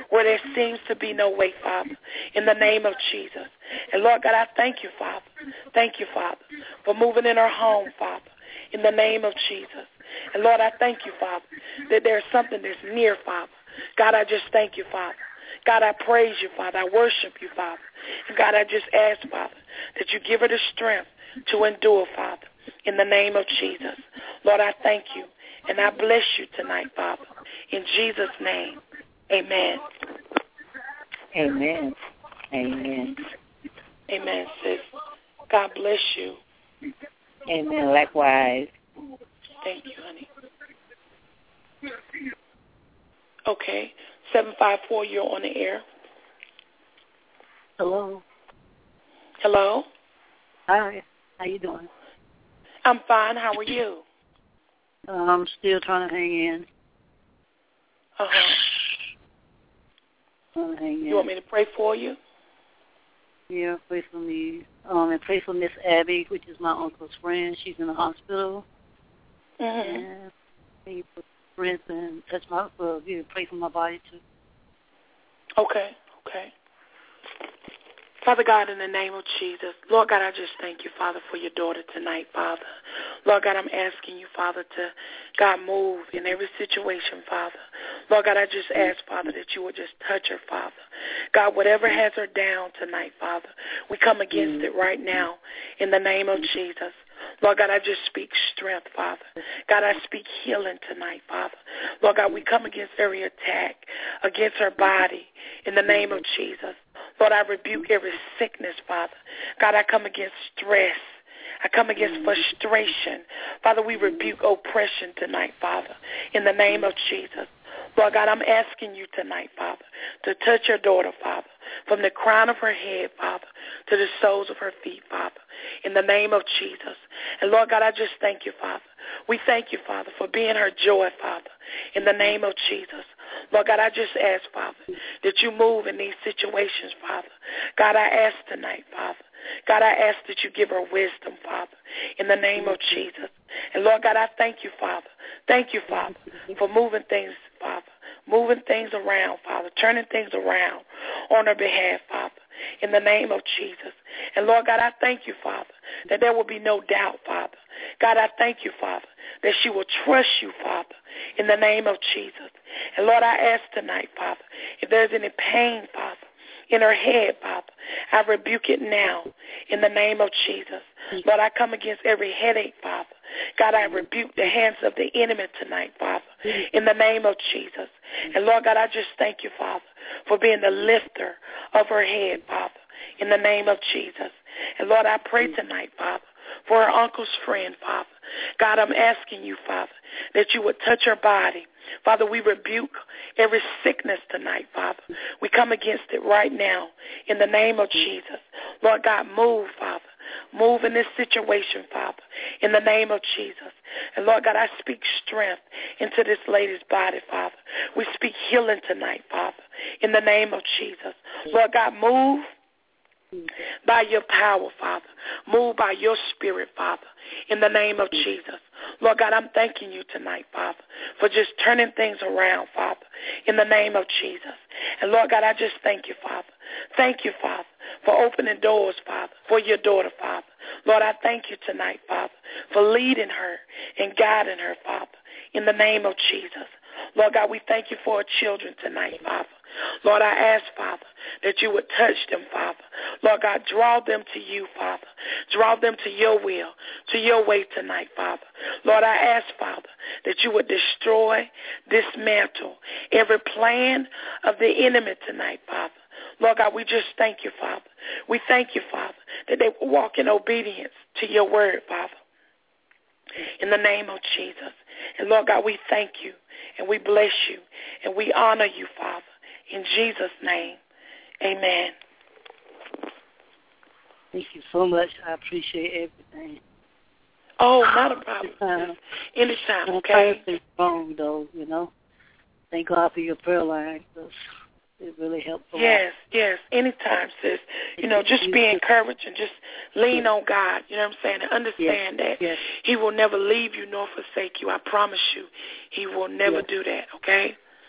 where there seems to be no way, Father, in the name of Jesus. And, Lord God, I thank you, Father. Thank you, Father, for moving in her home, Father, in the name of Jesus. And, Lord, I thank you, Father, that there's something that's near, Father. God, I just thank you, Father. God, I praise you, Father. I worship you, Father. And, God, I just ask, Father, that you give her the strength to endure, Father, in the name of Jesus. Lord, I thank you, and I bless you tonight, Father. In Jesus' name, amen. Amen. Amen. Amen, sis. God bless you. Amen. Likewise. Thank you, honey. Okay. 754, you're on the air. Hello. Hello. Hi. How you doing? I'm fine. How are you? I'm still trying to hang in. You want me to pray for you? Yeah, pray for me. And pray for Miss Abby, which is my uncle's friend. She's in the hospital. And pray for strength and touch my pray for my body too. Okay. Father God, in the name of Jesus, Lord God, I just thank you, Father, for your daughter tonight, Father. Lord God, I'm asking you, Father, to, God, move in every situation, Father. Lord God, I just ask, Father, that you would just touch her, Father. God, whatever has her down tonight, Father, we come against it right now in the name of Jesus. Lord God, I just speak strength, Father. God, I speak healing tonight, Father. Lord God, we come against every attack against her body in the name of Jesus. Lord, I rebuke every sickness, Father. God, I come against stress. I come against frustration. Father, we rebuke oppression tonight, Father, in the name of Jesus. Lord God, I'm asking you tonight, Father, to touch your daughter, Father, from the crown of her head, Father, to the soles of her feet, Father, in the name of Jesus. And Lord God, I just thank you, Father. We thank you, Father, for being her joy, Father, in the name of Jesus. Lord God, I just ask, Father, that you move in these situations, Father. God, I ask tonight, Father. God, I ask that you give her wisdom, Father, in the name of Jesus. And Lord God, I thank you, Father. Thank you, Father, for moving things, Father, moving things around, Father, turning things around on her behalf, Father, in the name of Jesus. And Lord God, I thank you, Father, that there will be no doubt, Father. God, I thank you, Father, that she will trust you, Father, in the name of Jesus. And Lord, I ask tonight, Father, if there's any pain, Father, in her head, Father, I rebuke it now in the name of Jesus. Lord, I come against every headache, Father. God, I rebuke the hands of the enemy tonight, Father, in the name of Jesus. And Lord God, I just thank you, Father, for being the lifter of her head, Father, in the name of Jesus. And Lord, I pray tonight, Father, for her uncle's friend, Father. God, I'm asking you, Father, that you would touch her body. Father, we rebuke every sickness tonight, Father. We come against it right now in the name of Jesus. Lord God, move, Father. Move in this situation, Father, in the name of Jesus. And Lord God, I speak strength into this lady's body, Father. We speak healing tonight, Father, in the name of Jesus. Lord God, move by your power, Father. Move by your spirit, Father, in the name of Jesus. Lord God, I'm thanking you tonight, Father, for just turning things around, Father, in the name of Jesus. And Lord God, I just thank you, Father. Thank you, Father, for opening doors, Father, for your daughter, Father. Lord, I thank you tonight, Father, for leading her and guiding her, Father, in the name of Jesus. Lord God, we thank you for our children tonight, Father. Lord, I ask, Father, that you would touch them, Father. Lord God, draw them to you, Father. Draw them to your will, to your way tonight, Father. Lord, I ask, Father, that you would destroy, dismantle every plan of the enemy tonight, Father. Lord God, we just thank you, Father. We thank you, Father, that they will walk in obedience to your word, Father, in the name of Jesus. And Lord God, we thank you, and we bless you, and we honor you, Father. In Jesus' name, amen. Thank you so much. I appreciate everything. Oh, not a problem. Anytime, okay? I'm trying to stay strong, though, you know. Thank God for your prayer line, because it really helps a lot. Yes. Anytime, sis. You know, just be encouraged and just lean on God, you know what I'm saying, and understand that he will never leave you nor forsake you. I promise you, he will never do that, okay?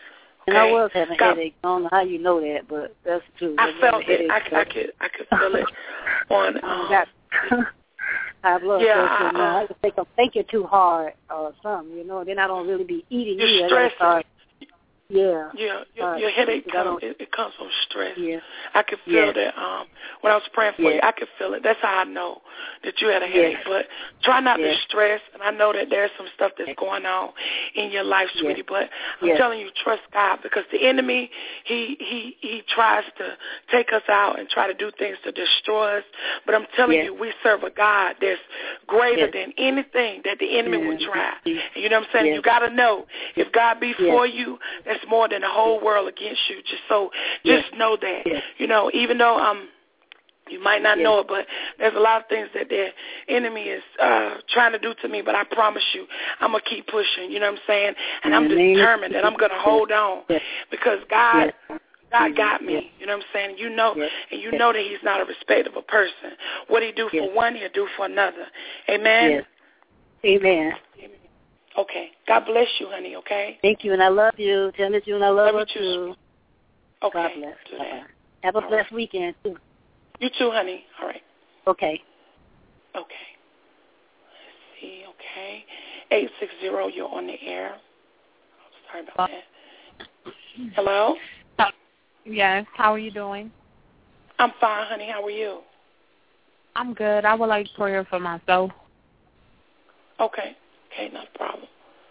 And I was having headaches. I don't know how you know that, but that's true. I felt it. I could feel it on. High blood pressure. I just think I'm thinking too hard or something, Then I don't really be eating. You're stressing. Yeah. Your headache comes from stress. Yeah. I could feel that when I was praying for you. I could feel it. That's how I know that you had a headache. But try not to stress. And I know that there's some stuff that's going on in your life, sweetie. But I'm telling you, trust God, because the enemy, he tries to take us out and try to do things to destroy us. But I'm telling you, we serve a God that's greater than anything that the enemy would try. And you know what I'm saying? You got to know, if God be for you, that's more than the whole world against you. Just know that. Even though you might not know it, but there's a lot of things that the enemy is trying to do to me, but I promise you, I'm going to keep pushing, you know what I'm saying? And I'm determined that I'm going to hold on because God got me, you know what I'm saying? And you know that he's not a respect of a person. What he do for one, he'll do for another. Amen? Amen. Okay. God bless you, honey, okay? Thank you, and I love you. Tell Miss June I love her, too. Okay. God bless. Bye-bye. Have a blessed weekend, too. You too, honey. All right. Okay. Let's see, okay. 860, you're on the air. Sorry about that. Hello? Yes, how are you doing? I'm fine, honey. How are you? I'm good. I would like prayer for myself. Okay, not a problem.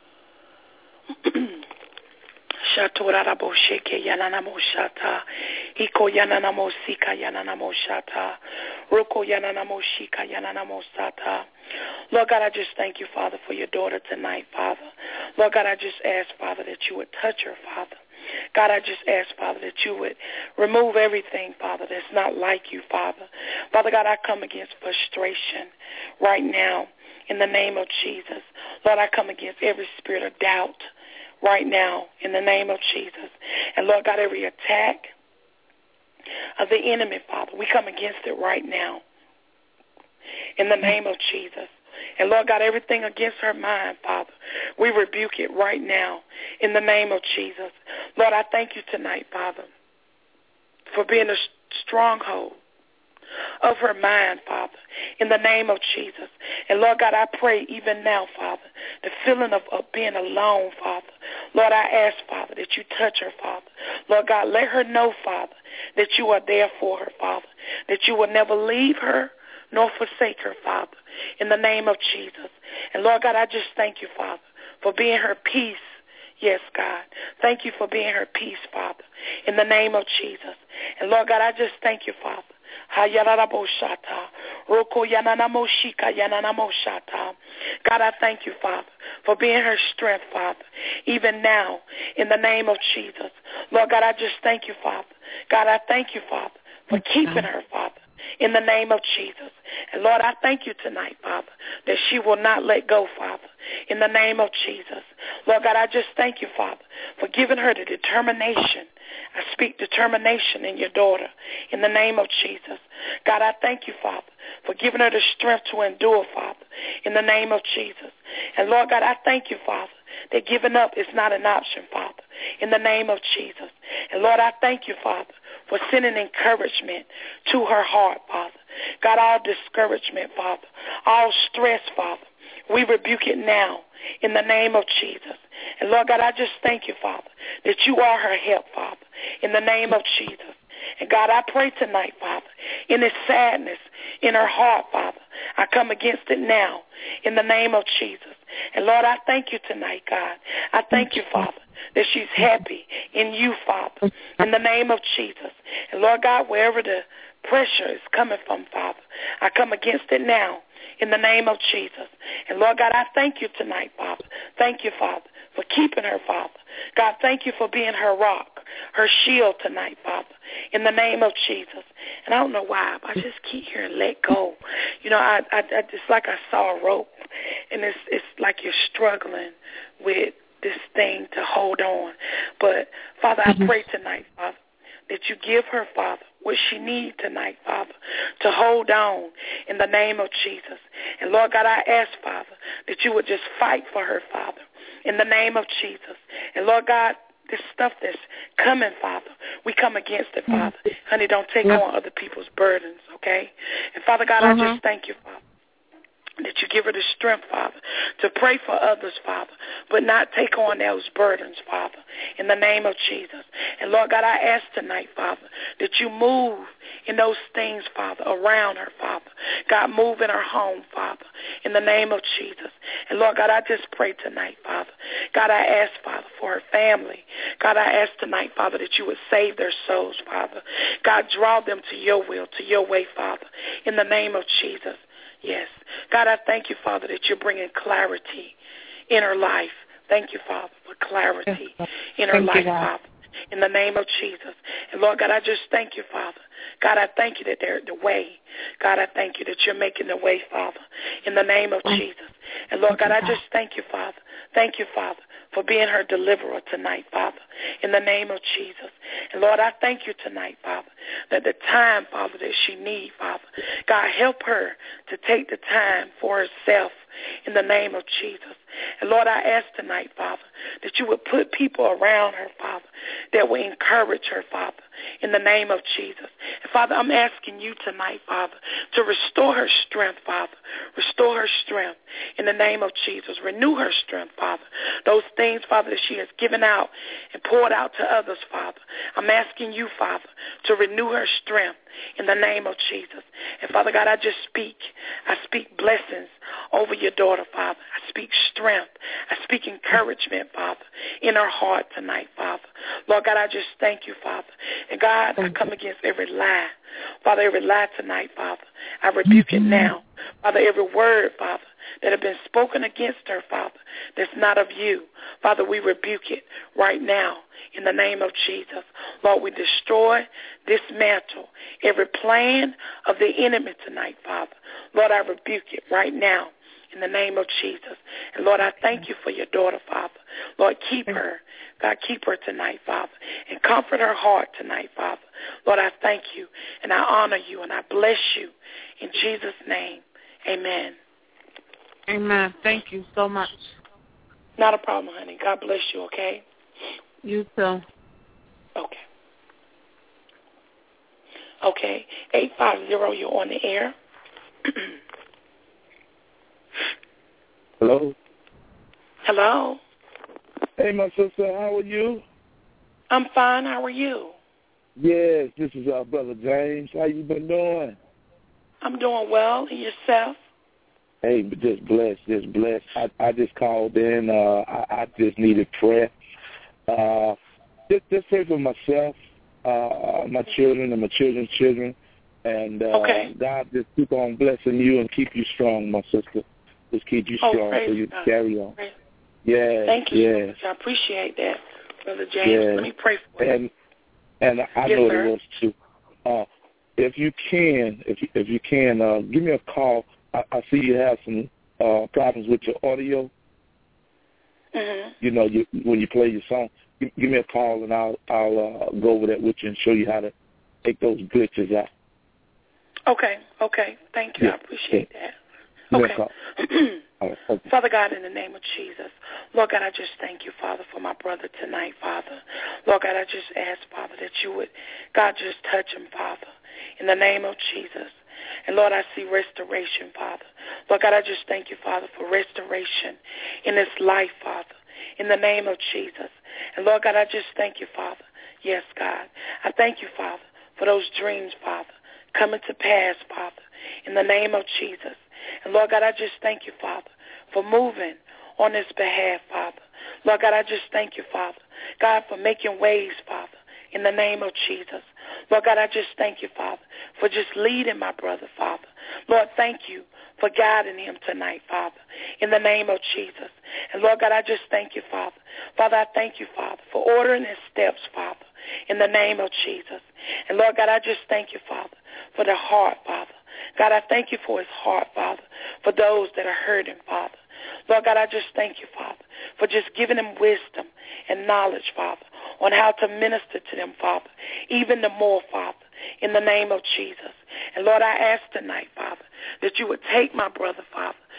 Shatorarabo sheke yananamo shata. Iko yananamo sika yananamo shata. Roko yananamo shika yananamo sata. Lord God, I just thank you, Father, for your daughter tonight, Father. Lord God, I just ask, Father, that you would touch her, Father. God, I just ask, Father, that you would remove everything, Father, that's not like you, Father. Father God, I come against frustration right now in the name of Jesus. Lord, I come against every spirit of doubt right now in the name of Jesus. And Lord God, every attack of the enemy, Father, we come against it right now in the name of Jesus. And Lord God, everything against her mind, Father, we rebuke it right now in the name of Jesus. Lord, I thank you tonight, Father, for being a stronghold of her mind, Father, in the name of Jesus. And Lord God, I pray even now, Father, the feeling of being alone, Father. Lord, I ask, Father, that you touch her, Father. Lord God, let her know, Father, that you are there for her, Father, that you will never leave her nor forsake her, Father, in the name of Jesus. And Lord God, I just thank you, Father, for being her peace. Yes, God. Thank you for being her peace, Father, in the name of Jesus. And Lord God, I just thank you, Father. God, I thank you, Father, for being her strength, Father, even now, in the name of Jesus. Lord God, I just thank you, Father. God, I thank you, Father, for keeping her, Father, in the name of Jesus. And Lord, I thank you tonight, Father, that she will not let go, Father, in the name of Jesus. Lord God, I just thank you, Father, for giving her the determination. I speak determination in your daughter in the name of Jesus. God, I thank you, Father, for giving her the strength to endure, Father, in the name of Jesus. And Lord God, I thank you, Father, that giving up is not an option, Father, in the name of Jesus. And Lord, I thank you, Father, for sending encouragement to her heart, Father. God, all discouragement, Father, all stress, Father, we rebuke it now in the name of Jesus. And Lord God, I just thank you, Father, that you are her help, Father, in the name of Jesus. And God, I pray tonight, Father, in this sadness in her heart, Father, I come against it now in the name of Jesus. And Lord, I thank you tonight, God. I thank you, Father, that she's happy in you, Father, in the name of Jesus. And Lord God, wherever the pressure is coming from, Father, I come against it now in the name of Jesus. And Lord God, I thank you tonight, Father. Thank you, Father, for keeping her, Father. God, thank you for being her rock, her shield tonight, Father, in the name of Jesus. And I don't know why, but I just keep hearing let go. You know, I it's like I saw a rope, and it's like you're struggling with this thing to hold on. But, Father, I pray tonight, Father, that you give her, Father, what she needs tonight, Father, to hold on in the name of Jesus. And, Lord God, I ask, Father, that you would just fight for her, Father, in the name of Jesus. And, Lord God, this stuff that's coming, Father, we come against it, Father. Honey, don't take on other people's burdens, okay? And, Father God, I just thank you, Father, that you give her the strength, Father, to pray for others, Father, but not take on those burdens, Father, in the name of Jesus. And, Lord God, I ask tonight, Father, that you move in those things, Father, around her, Father. God, move in her home, Father, in the name of Jesus. And, Lord God, I just pray tonight, Father. God, I ask, Father, for her family. God, I ask tonight, Father, that you would save their souls, Father. God, draw them to your will, to your way, Father, in the name of Jesus. Yes. God, I thank you, Father, that you're bringing clarity in her life. Thank you, Father, for clarity in her life, Father, in the name of Jesus. And, Lord God, I just thank you, Father. God, I thank you that they're the way. God, I thank you that you're making the way, Father, in the name of Jesus. And, Lord God, I just thank you, Father. Thank you, Father, for being her deliverer tonight, Father, in the name of Jesus. And, Lord, I thank you tonight, Father, that the time, Father, that she needs, Father, God, help her to take the time for herself in the name of Jesus. And, Lord, I ask tonight, Father, that you would put people around her, Father, that will encourage her, Father, in the name of Jesus. And, Father, I'm asking you tonight, Father, to restore her strength, Father. Restore her strength in the name of Jesus. Renew her strength, Father. Those things, Father, that she has given out and poured out to others, Father. I'm asking you, Father, to renew her strength in the name of Jesus. And, Father God, I speak blessings over your daughter, Father. I speak strength. I speak encouragement, Father, in her heart tonight, Father. Lord God, I just thank you, Father. And, God, I come against every lie. Father, every lie tonight, Father, I rebuke it now. Father, every word, Father, that have been spoken against her, Father, that's not of you. Father, we rebuke it right now in the name of Jesus. Lord, we destroy, dismantle every plan of the enemy tonight, Father. Lord, I rebuke it right now in the name of Jesus. And, Lord, I thank you for your daughter, Father. Lord, keep her. God, keep her tonight, Father, and comfort her heart tonight, Father. Lord, I thank you, and I honor you, and I bless you. In Jesus' name, amen. Amen. Thank you so much. Not a problem, honey. God bless you, okay? You too. Okay. Okay. 850, you're on the air. Hello? Hello? Hey, my sister, how are you? I'm fine. How are you? Yes, this is our brother James. How you been doing? I'm doing well. And yourself? Hey, just blessed. I just called in. I just needed prayer. Just pray for myself, my children, and my children's children. And God just keep on blessing you and keep you strong, my sister. Just keep you strong so you can carry on. Yeah. Thank you so much. I appreciate that, Brother James. Yeah. Let me pray for you. And I know it was too. If you can, give me a call. I see you have some problems with your audio. Mm-hmm. You know, when you play your song, give me a call and I'll go over that with you and show you how to take those glitches out. Okay. Thank you. Yeah. I appreciate that. Okay. Father God, in the name of Jesus, Lord God, I just thank you, Father, for my brother tonight, Father. Lord God, I just ask, Father, that you would, God, just touch him, Father, in the name of Jesus. And, Lord, I see restoration, Father. Lord God, I just thank you, Father, for restoration in his life, Father, in the name of Jesus. And, Lord God, I just thank you, Father. Yes, God. I thank you, Father, for those dreams, Father, coming to pass, Father, in the name of Jesus. And, Lord God, I just thank you, Father, for moving on his behalf, Father. Lord God, I just thank you, Father, God, for making ways, Father, in the name of Jesus. Lord God, I just thank you, Father, for just leading my brother, Father. Lord, thank you for guiding him tonight, Father, in the name of Jesus. And, Lord God, I just thank you, Father. Father, I thank you, Father, for ordering his steps, Father, in the name of Jesus. And, Lord God, I just thank you, Father, for the heart, Father. God, I thank you for his heart, Father, for those that are hurting, Father. Lord God, I just thank you, Father, for just giving him wisdom and knowledge, Father, on how to minister to them, Father, even the more, Father, in the name of Jesus. And, Lord, I ask tonight, Father, that you would take my brother, Father,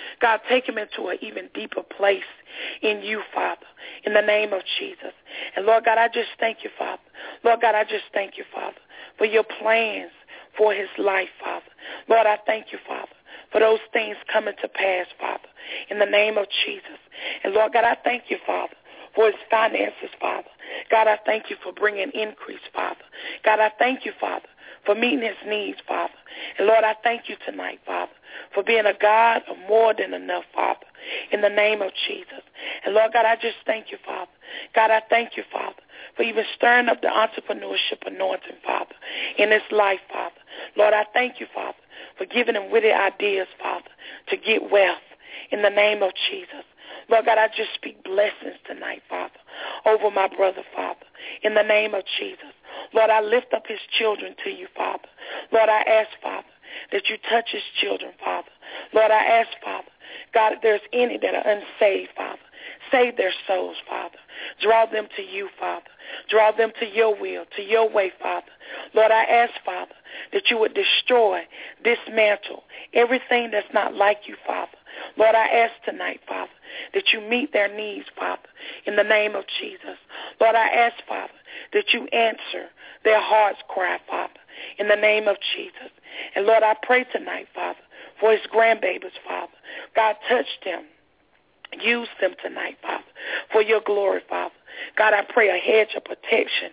God, take him into an even deeper place in you, Father, in the name of Jesus. And, Lord God, I just thank you, Father. Lord God, I just thank you, Father, for your plans for his life, Father. Lord, I thank you, Father, for those things coming to pass, Father, in the name of Jesus. And, Lord God, I thank you, Father, for his finances, Father. God, I thank you for bringing increase, Father. God, I thank you, Father, for meeting his needs, Father. And, Lord, I thank you tonight, Father, for being a God of more than enough, Father, in the name of Jesus. And, Lord God, I just thank you, Father. God, I thank you, Father, for even stirring up the entrepreneurship anointing, Father, in his life, Father. Lord, I thank you, Father, for giving him witty ideas, Father, to get wealth in the name of Jesus. Lord God, I just speak blessings tonight, Father, over my brother, Father, in the name of Jesus. Lord, I lift up his children to you, Father. Lord, I ask, Father, that you touch his children, Father. Lord, I ask, Father, God, if there's any that are unsaved, Father, save their souls, Father. Draw them to you, Father. Draw them to your will, to your way, Father. Lord, I ask, Father, that you would destroy, dismantle everything that's not like you, Father. Lord, I ask tonight, Father, that you meet their needs, Father, in the name of Jesus. Lord, I ask, Father, that you answer their heart's cry, Father, in the name of Jesus. And Lord, I pray tonight, Father, for his grandbabies, Father. God, touch them. Use them tonight, Father, for your glory, Father. God, I pray a hedge of protection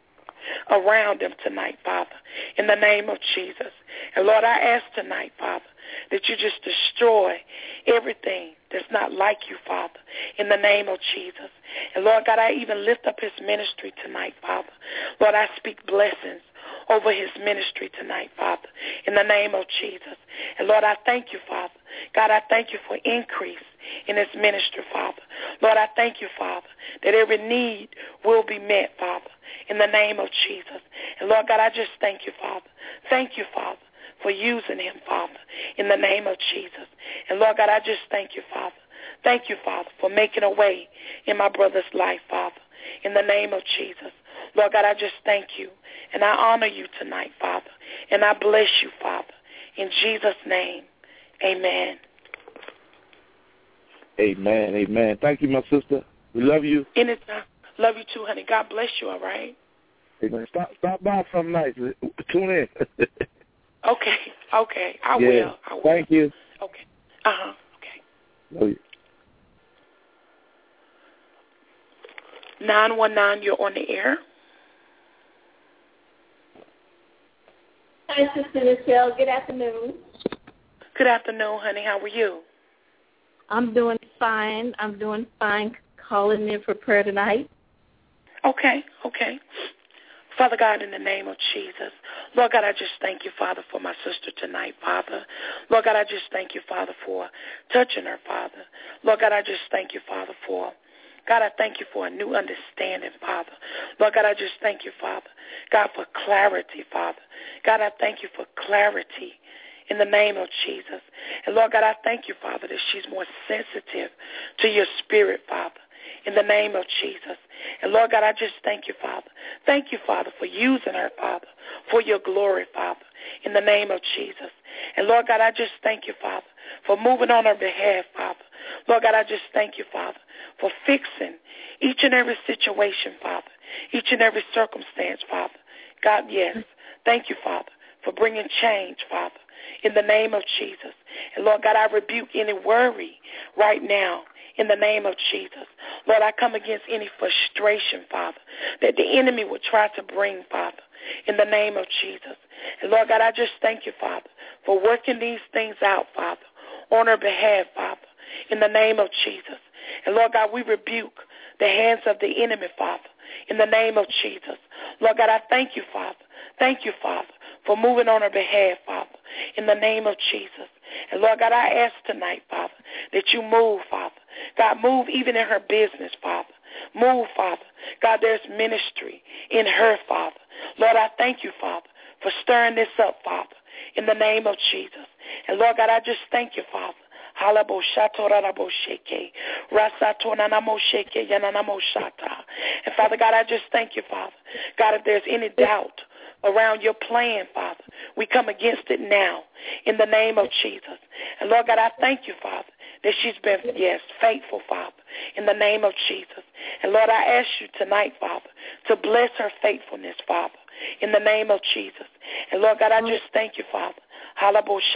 around them tonight, Father, in the name of Jesus. And Lord, I ask tonight, Father, that you just destroy everything that's not like you, Father, in the name of Jesus. And Lord God, I even lift up his ministry tonight, Father. Lord, I speak blessings over his ministry tonight, Father, in the name of Jesus. And Lord, I thank you, Father. God, I thank you for increase in his ministry, Father. Lord, I thank you, Father, that every need will be met, Father, in the name of Jesus. And Lord God, I just thank you, Father. Thank you, Father, for using him, Father, in the name of Jesus. And Lord God, I just thank you, Father. Thank you, Father, for making a way in my brother's life, Father, in the name of Jesus. Lord God, I just thank you, and I honor you tonight, Father, and I bless you, Father. In Jesus' name, amen. Amen, amen. Thank you, my sister. We love you. Anytime. Love you too, honey. God bless you, all right? Amen. Stop by some nights. Tune in. Okay. I will. Thank you. Okay. Okay. Love you. 919, you're on the air. Hi, Sister Michelle. Good afternoon. Good afternoon, honey. How are you? I'm doing fine. Calling in for prayer tonight. Okay. Father God, in the name of Jesus, Lord God, I just thank you, Father, for my sister tonight, Father. Lord God, I just thank you, Father, for touching her, Father. Lord God, I just thank you, Father, for God, I thank you for a new understanding, Father. Lord God, I just thank you, Father. God, for clarity, Father. God, I thank you for clarity in the name of Jesus. And Lord God, I thank you, Father, that she's more sensitive to your spirit, Father, in the name of Jesus. And Lord God, I just thank you, Father. Thank you, Father, for using her, Father, for your glory, Father, in the name of Jesus. And Lord God, I just thank you, Father, for moving on her behalf, Father. Lord God, I just thank you, Father, for fixing each and every situation, Father, each and every circumstance, Father. God, yes, thank you, Father, for bringing change, Father, in the name of Jesus. And Lord God, I rebuke any worry right now in the name of Jesus. Lord, I come against any frustration, Father, that the enemy would try to bring, Father, in the name of Jesus. And Lord God, I just thank you, Father, for working these things out, Father, on her behalf, Father, in the name of Jesus. And Lord God, we rebuke the hands of the enemy, Father, in the name of Jesus. Lord God, I thank you, Father. Thank you, Father, for moving on her behalf, Father, in the name of Jesus. And Lord God, I ask tonight, Father, that you move, Father. God, move even in her business, Father. Move, Father. God, there's ministry in her, Father. Lord, I thank you, Father, for stirring this up, Father, in the name of Jesus. And Lord God, I just thank you, Father. And Father God, I just thank you, Father. God, if there's any doubt around your plan, Father, we come against it now in the name of Jesus. And Lord God, I thank you, Father, that she's been, faithful, Father, in the name of Jesus. And, Lord, I ask you tonight, Father, to bless her faithfulness, Father, in the name of Jesus. And, Lord God, I just thank you, Father. And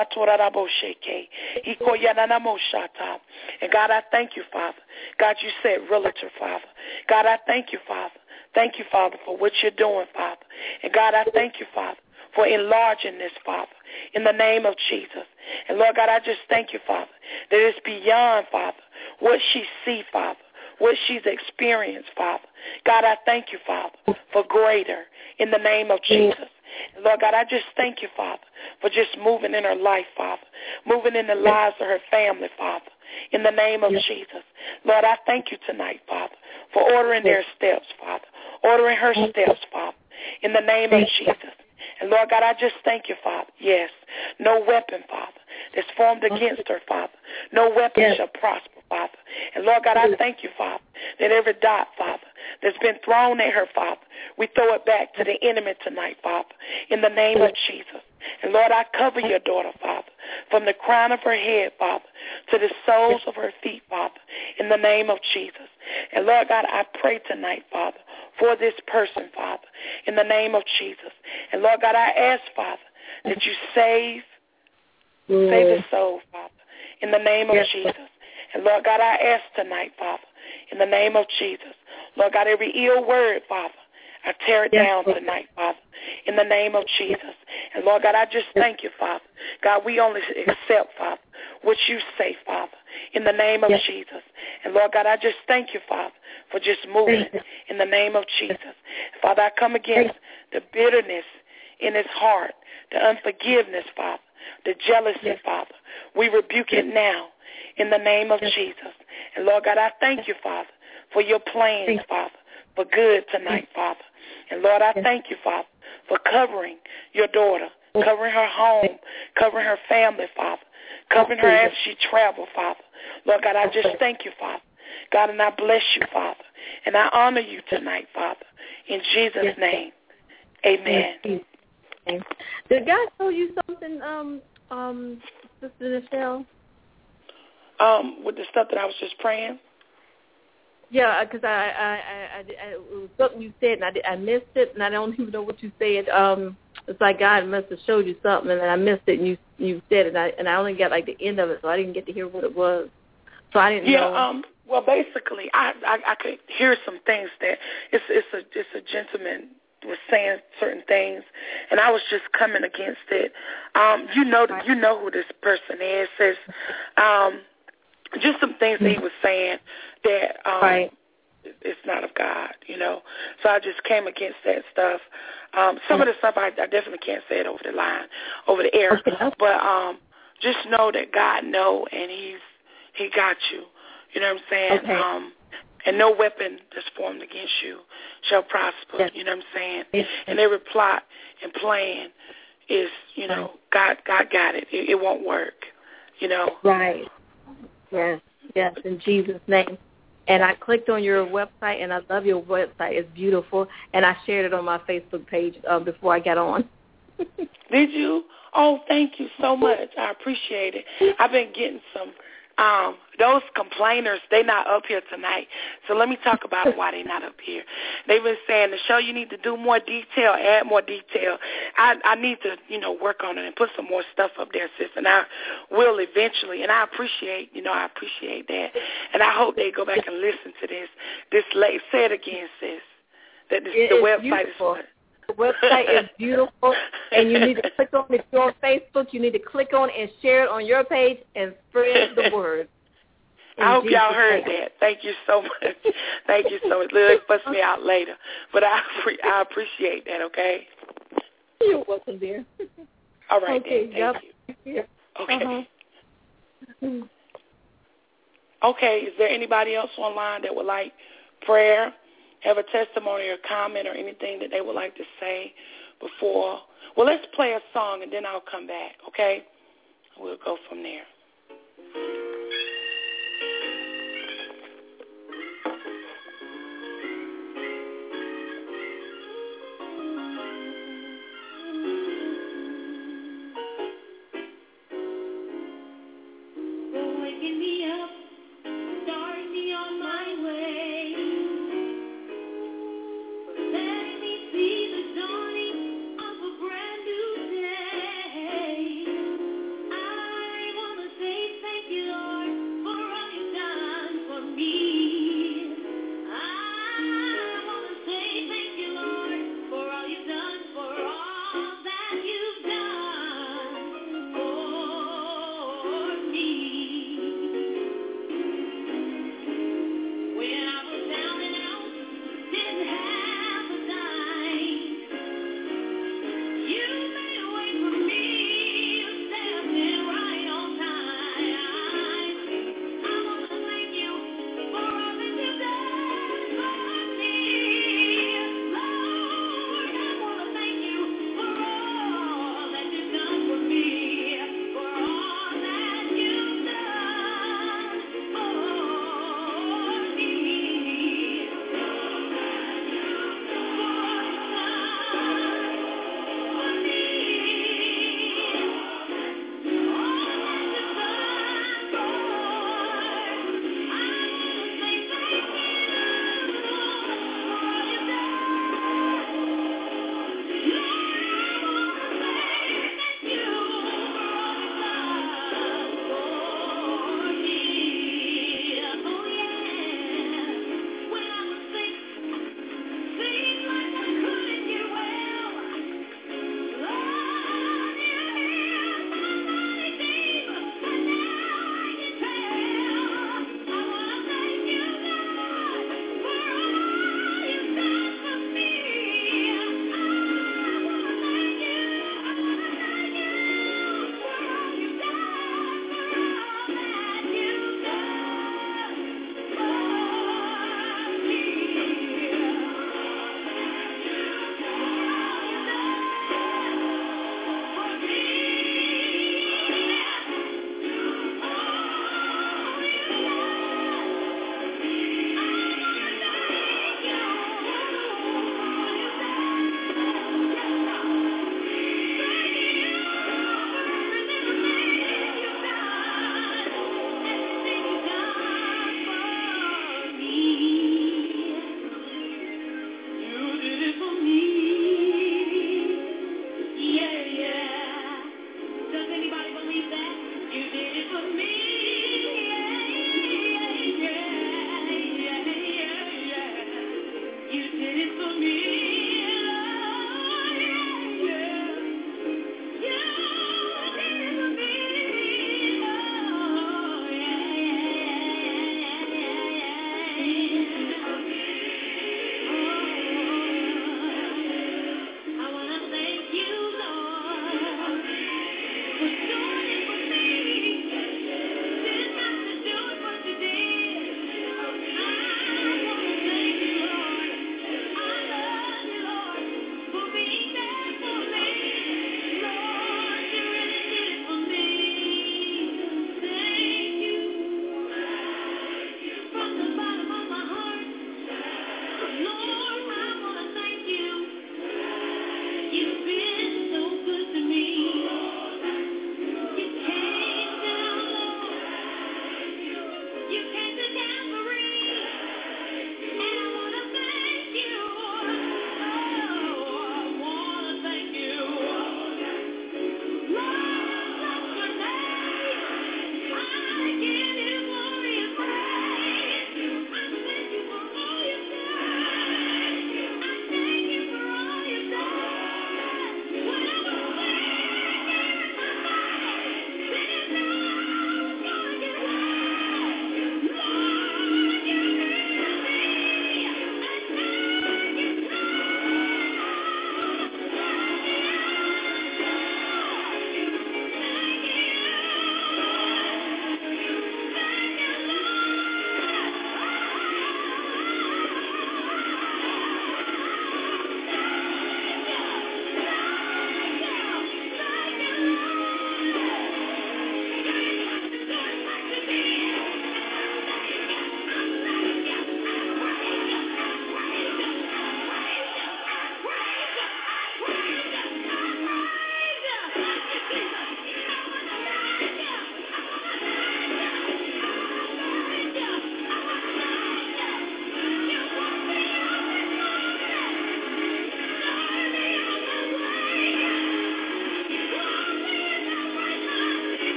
God, I thank you, Father. God, you said realtor, Father. God, I thank you, Father. Thank you, Father, for what you're doing, Father. And God, I thank you, Father, for enlarging this, Father, in the name of Jesus. And Lord God, I just thank you, Father, that it's beyond, Father, what she sees, Father, what she's experienced, Father. God, I thank you, Father, for greater in the name of Jesus. And Lord God, I just thank you, Father, for just moving in her life, Father, moving in the lives of her family, Father, in the name of Jesus. Lord, I thank you tonight, Father, for ordering their steps, Father, ordering her steps, Father, in the name of Jesus. And Lord God, I just thank you, Father. Yes, no weapon, Father, that's formed against her, Father. No weapon shall prosper, Father. And Lord God, I thank you, Father, that every dot, Father, that's been thrown at her, Father, we throw it back to the enemy tonight, Father, in the name of Jesus. And Lord, I cover your daughter, Father, from the crown of her head, Father, to the soles of her feet, Father, in the name of Jesus. And Lord God, I pray tonight, Father, for this person, Father, in the name of Jesus. And Lord God, I ask, Father, that you save the soul, Father, in the name of Jesus. And Lord God, I ask tonight, Father, in the name of Jesus, Lord God, every ill word, Father, I tear it down tonight, Father, in the name of Jesus. And Lord God, I just thank you, Father. God, we only accept, Father, what you say, Father, in the name of Jesus. And Lord God, I just thank you, Father, for just moving in the name of Jesus. Father, I come against the bitterness in his heart, the unforgiveness, Father, the jealousy, Father. We rebuke it now in the name of Jesus. And Lord God, I thank you, Father, for your plans, Father, for good tonight, Father. And Lord, I thank you, Father, for covering your daughter, covering her home, covering her family, Father, covering her as she travels, Father. Lord God, I just thank you, Father. God, and I bless you, Father. And I honor you tonight, Father. In Jesus' name, amen. Did God show you something, Sister Nichelle? With the stuff that I was just praying? Yeah, because it was something you said, and I missed it, and I don't even know what you said. It's like God must have showed you something, and then I missed it, and you said it, and I only got like the end of it, so I didn't get to hear what it was. So I didn't know. Well, basically, I could hear some things that it's a gentleman was saying certain things, and I was just coming against it. You know who this person is. Says just some things that he was saying that it's not of God, you know. So I just came against that stuff. Some of the stuff I definitely can't say it over the line, over the air. But just know that God knows, and He got you. You know what I'm saying? And no weapon that's formed against you shall prosper. You know what I'm saying? And every plot and plan is, you know, God got it. It won't work. You know. Right. Yes, in Jesus' name. And I clicked on your website, and I love your website. It's beautiful. And I shared it on my Facebook page before I got on. Did you? Oh, thank you so much. I appreciate it. I've been getting some, those complainers, they not up here tonight. So let me talk about why they not up here. They've been saying, the show, you need to do more detail, add more detail. I need to, you know, work on it and put some more stuff up there, sis, and I will eventually. And I appreciate that. And I hope they go back and listen to this late. Say it again, sis. That the website beautiful. Is what? The website is beautiful, and you need to click on it. If you're on Facebook, you need to click on and share it on your page and spread the word. I hope y'all heard that. Thank you so much. Thank you so much. It'll fuss me out later, but I appreciate that, okay? You're welcome, dear. All right, then. Thank you. Okay. Okay, is there anybody else online that would like prayer, have a testimony or comment or anything that they would like to say before? Well, let's play a song, and then I'll come back, okay? We'll go from there. Waking me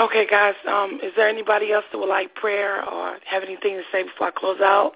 Okay, guys, is there anybody else that would like prayer or have anything to say before I close out?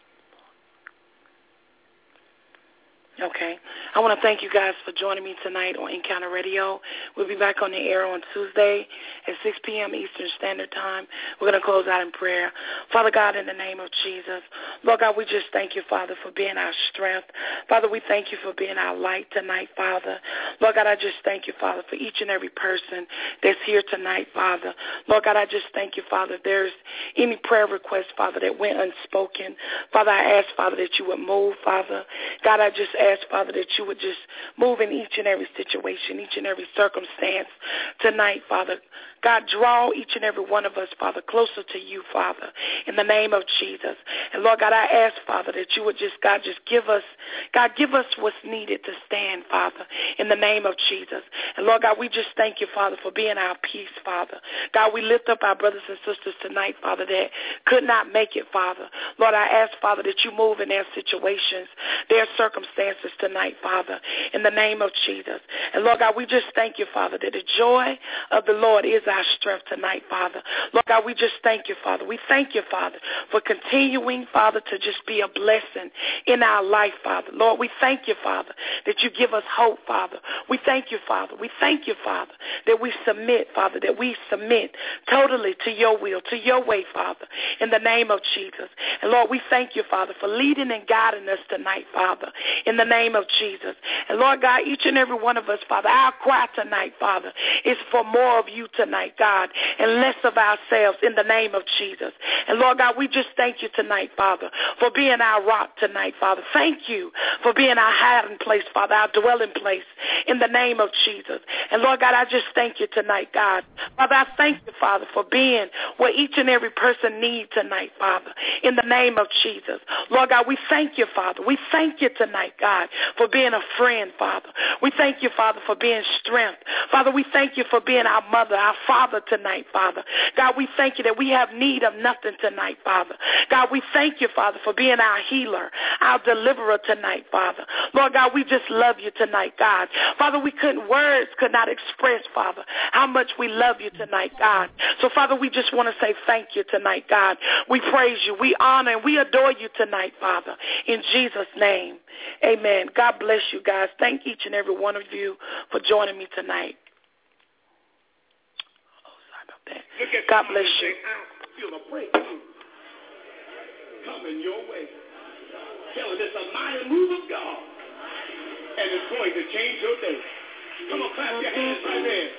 Okay. I want to thank you guys for joining me tonight on Encounter Radio. We'll be back on the air on Tuesday at 6 p.m. Eastern Standard Time. We're going to close out in prayer. Father God, in the name of Jesus, Lord God, we just thank you, Father, for being our strength. Father, we thank you for being our light tonight, Father. Lord God, I just thank you, Father, for each and every person that's here tonight, Father. Lord God, I just thank you, Father, if there's any prayer request, Father, that went unspoken. Father, I ask, Father, that you would move, Father. God, I just ask, Father, that you would just move in each and every situation, each and every circumstance tonight, Father. God, draw each and every one of us, Father, closer to you, Father, in the name of Jesus. And, Lord God, I ask, Father, that you would just, God, just give us what's needed to stand, Father, in the name of Jesus. And, Lord God, we just thank you, Father, for being our peace, Father. God, we lift up our brothers and sisters tonight, Father, that could not make it, Father. Lord, I ask, Father, that you move in their situations, their circumstances tonight, Father, in the name of Jesus. And, Lord God, we just thank you, Father, that the joy of the Lord is our strength tonight, Father. Lord God, we just thank you, Father. We thank you, Father, for continuing, Father, to just be a blessing in our life, Father. Lord, we thank you, Father, that you give us hope, Father. We thank you, Father. We thank you, Father, that we submit, Father, that we submit totally to your will, to your way, Father, in the name of Jesus. And, Lord, we thank you, Father, for leading and guiding us tonight, Father, in the name of Jesus. And, Lord God, each and every one of us, Father, our cry tonight, Father, is for more of you tonight, God, and less of ourselves in the name of Jesus. And, Lord God, we just thank you tonight, Father, for being our rock tonight, Father. Thank you for being our hiding place, Father, our dwelling place in the name of Jesus. And, Lord God, I just thank you tonight, God. Father, I thank you, Father, for being what each and every person needs tonight, Father, in the name of Jesus. Lord God, we thank you, Father. We thank you tonight, God, for being a friend, Father. We thank you, Father, for being strength. Father, we thank you for being our mother, our father tonight, Father. God, we thank you that we have need of nothing tonight, Father. God, we thank you, Father, for being our healer, our deliverer tonight, Father. Lord God, we just love you tonight, God. Father, words could not express, Father, how much we love you tonight, God. So, Father, we just want to say thank you tonight, God. We praise you, we honor, and we adore you tonight, Father, in Jesus' name. Amen. God bless you, guys. Thank each and every one of you for joining me tonight. Oh, sorry about that. God bless you. I feel a breakthrough coming your way. Tell them it's a mighty move of God, and it's going to change your day. Come on, clap your hands right there.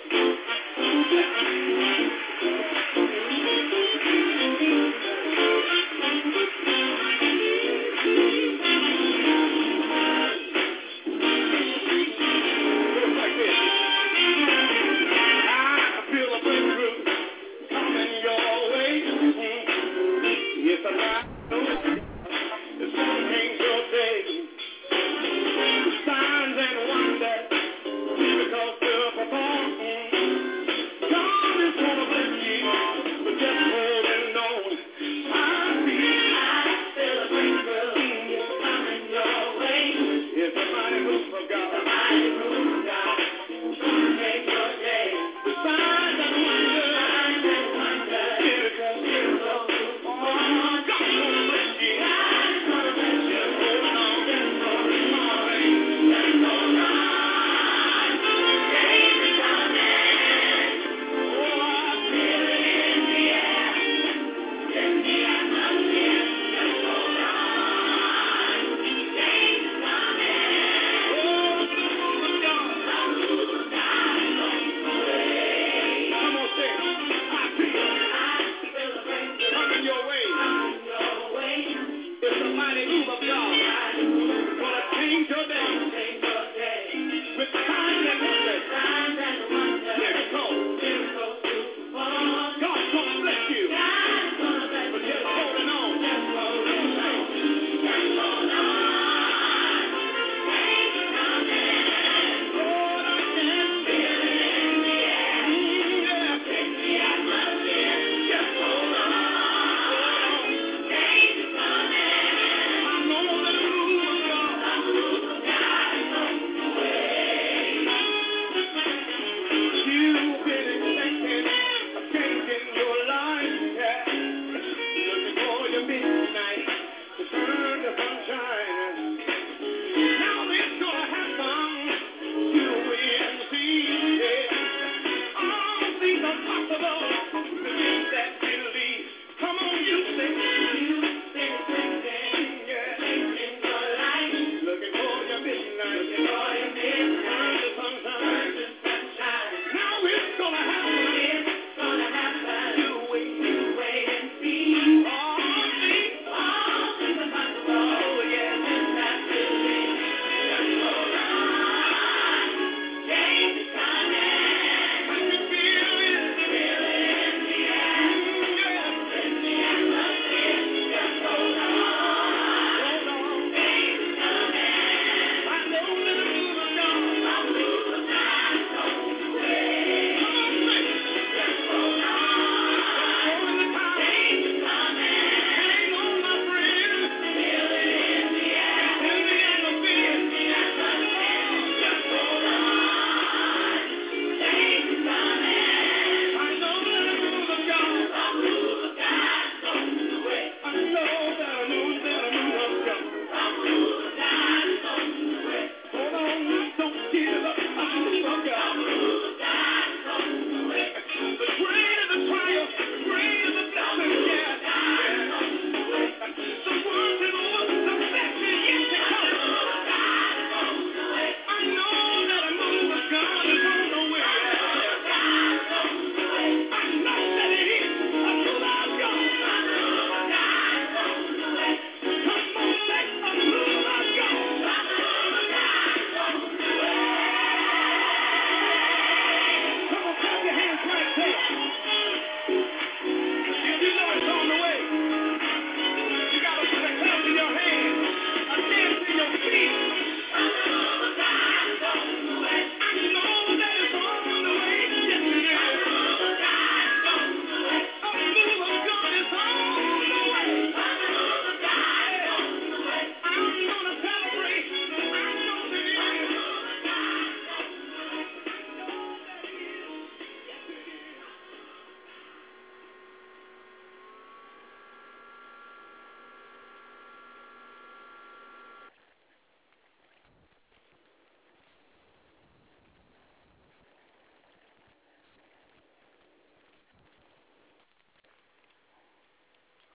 Your day.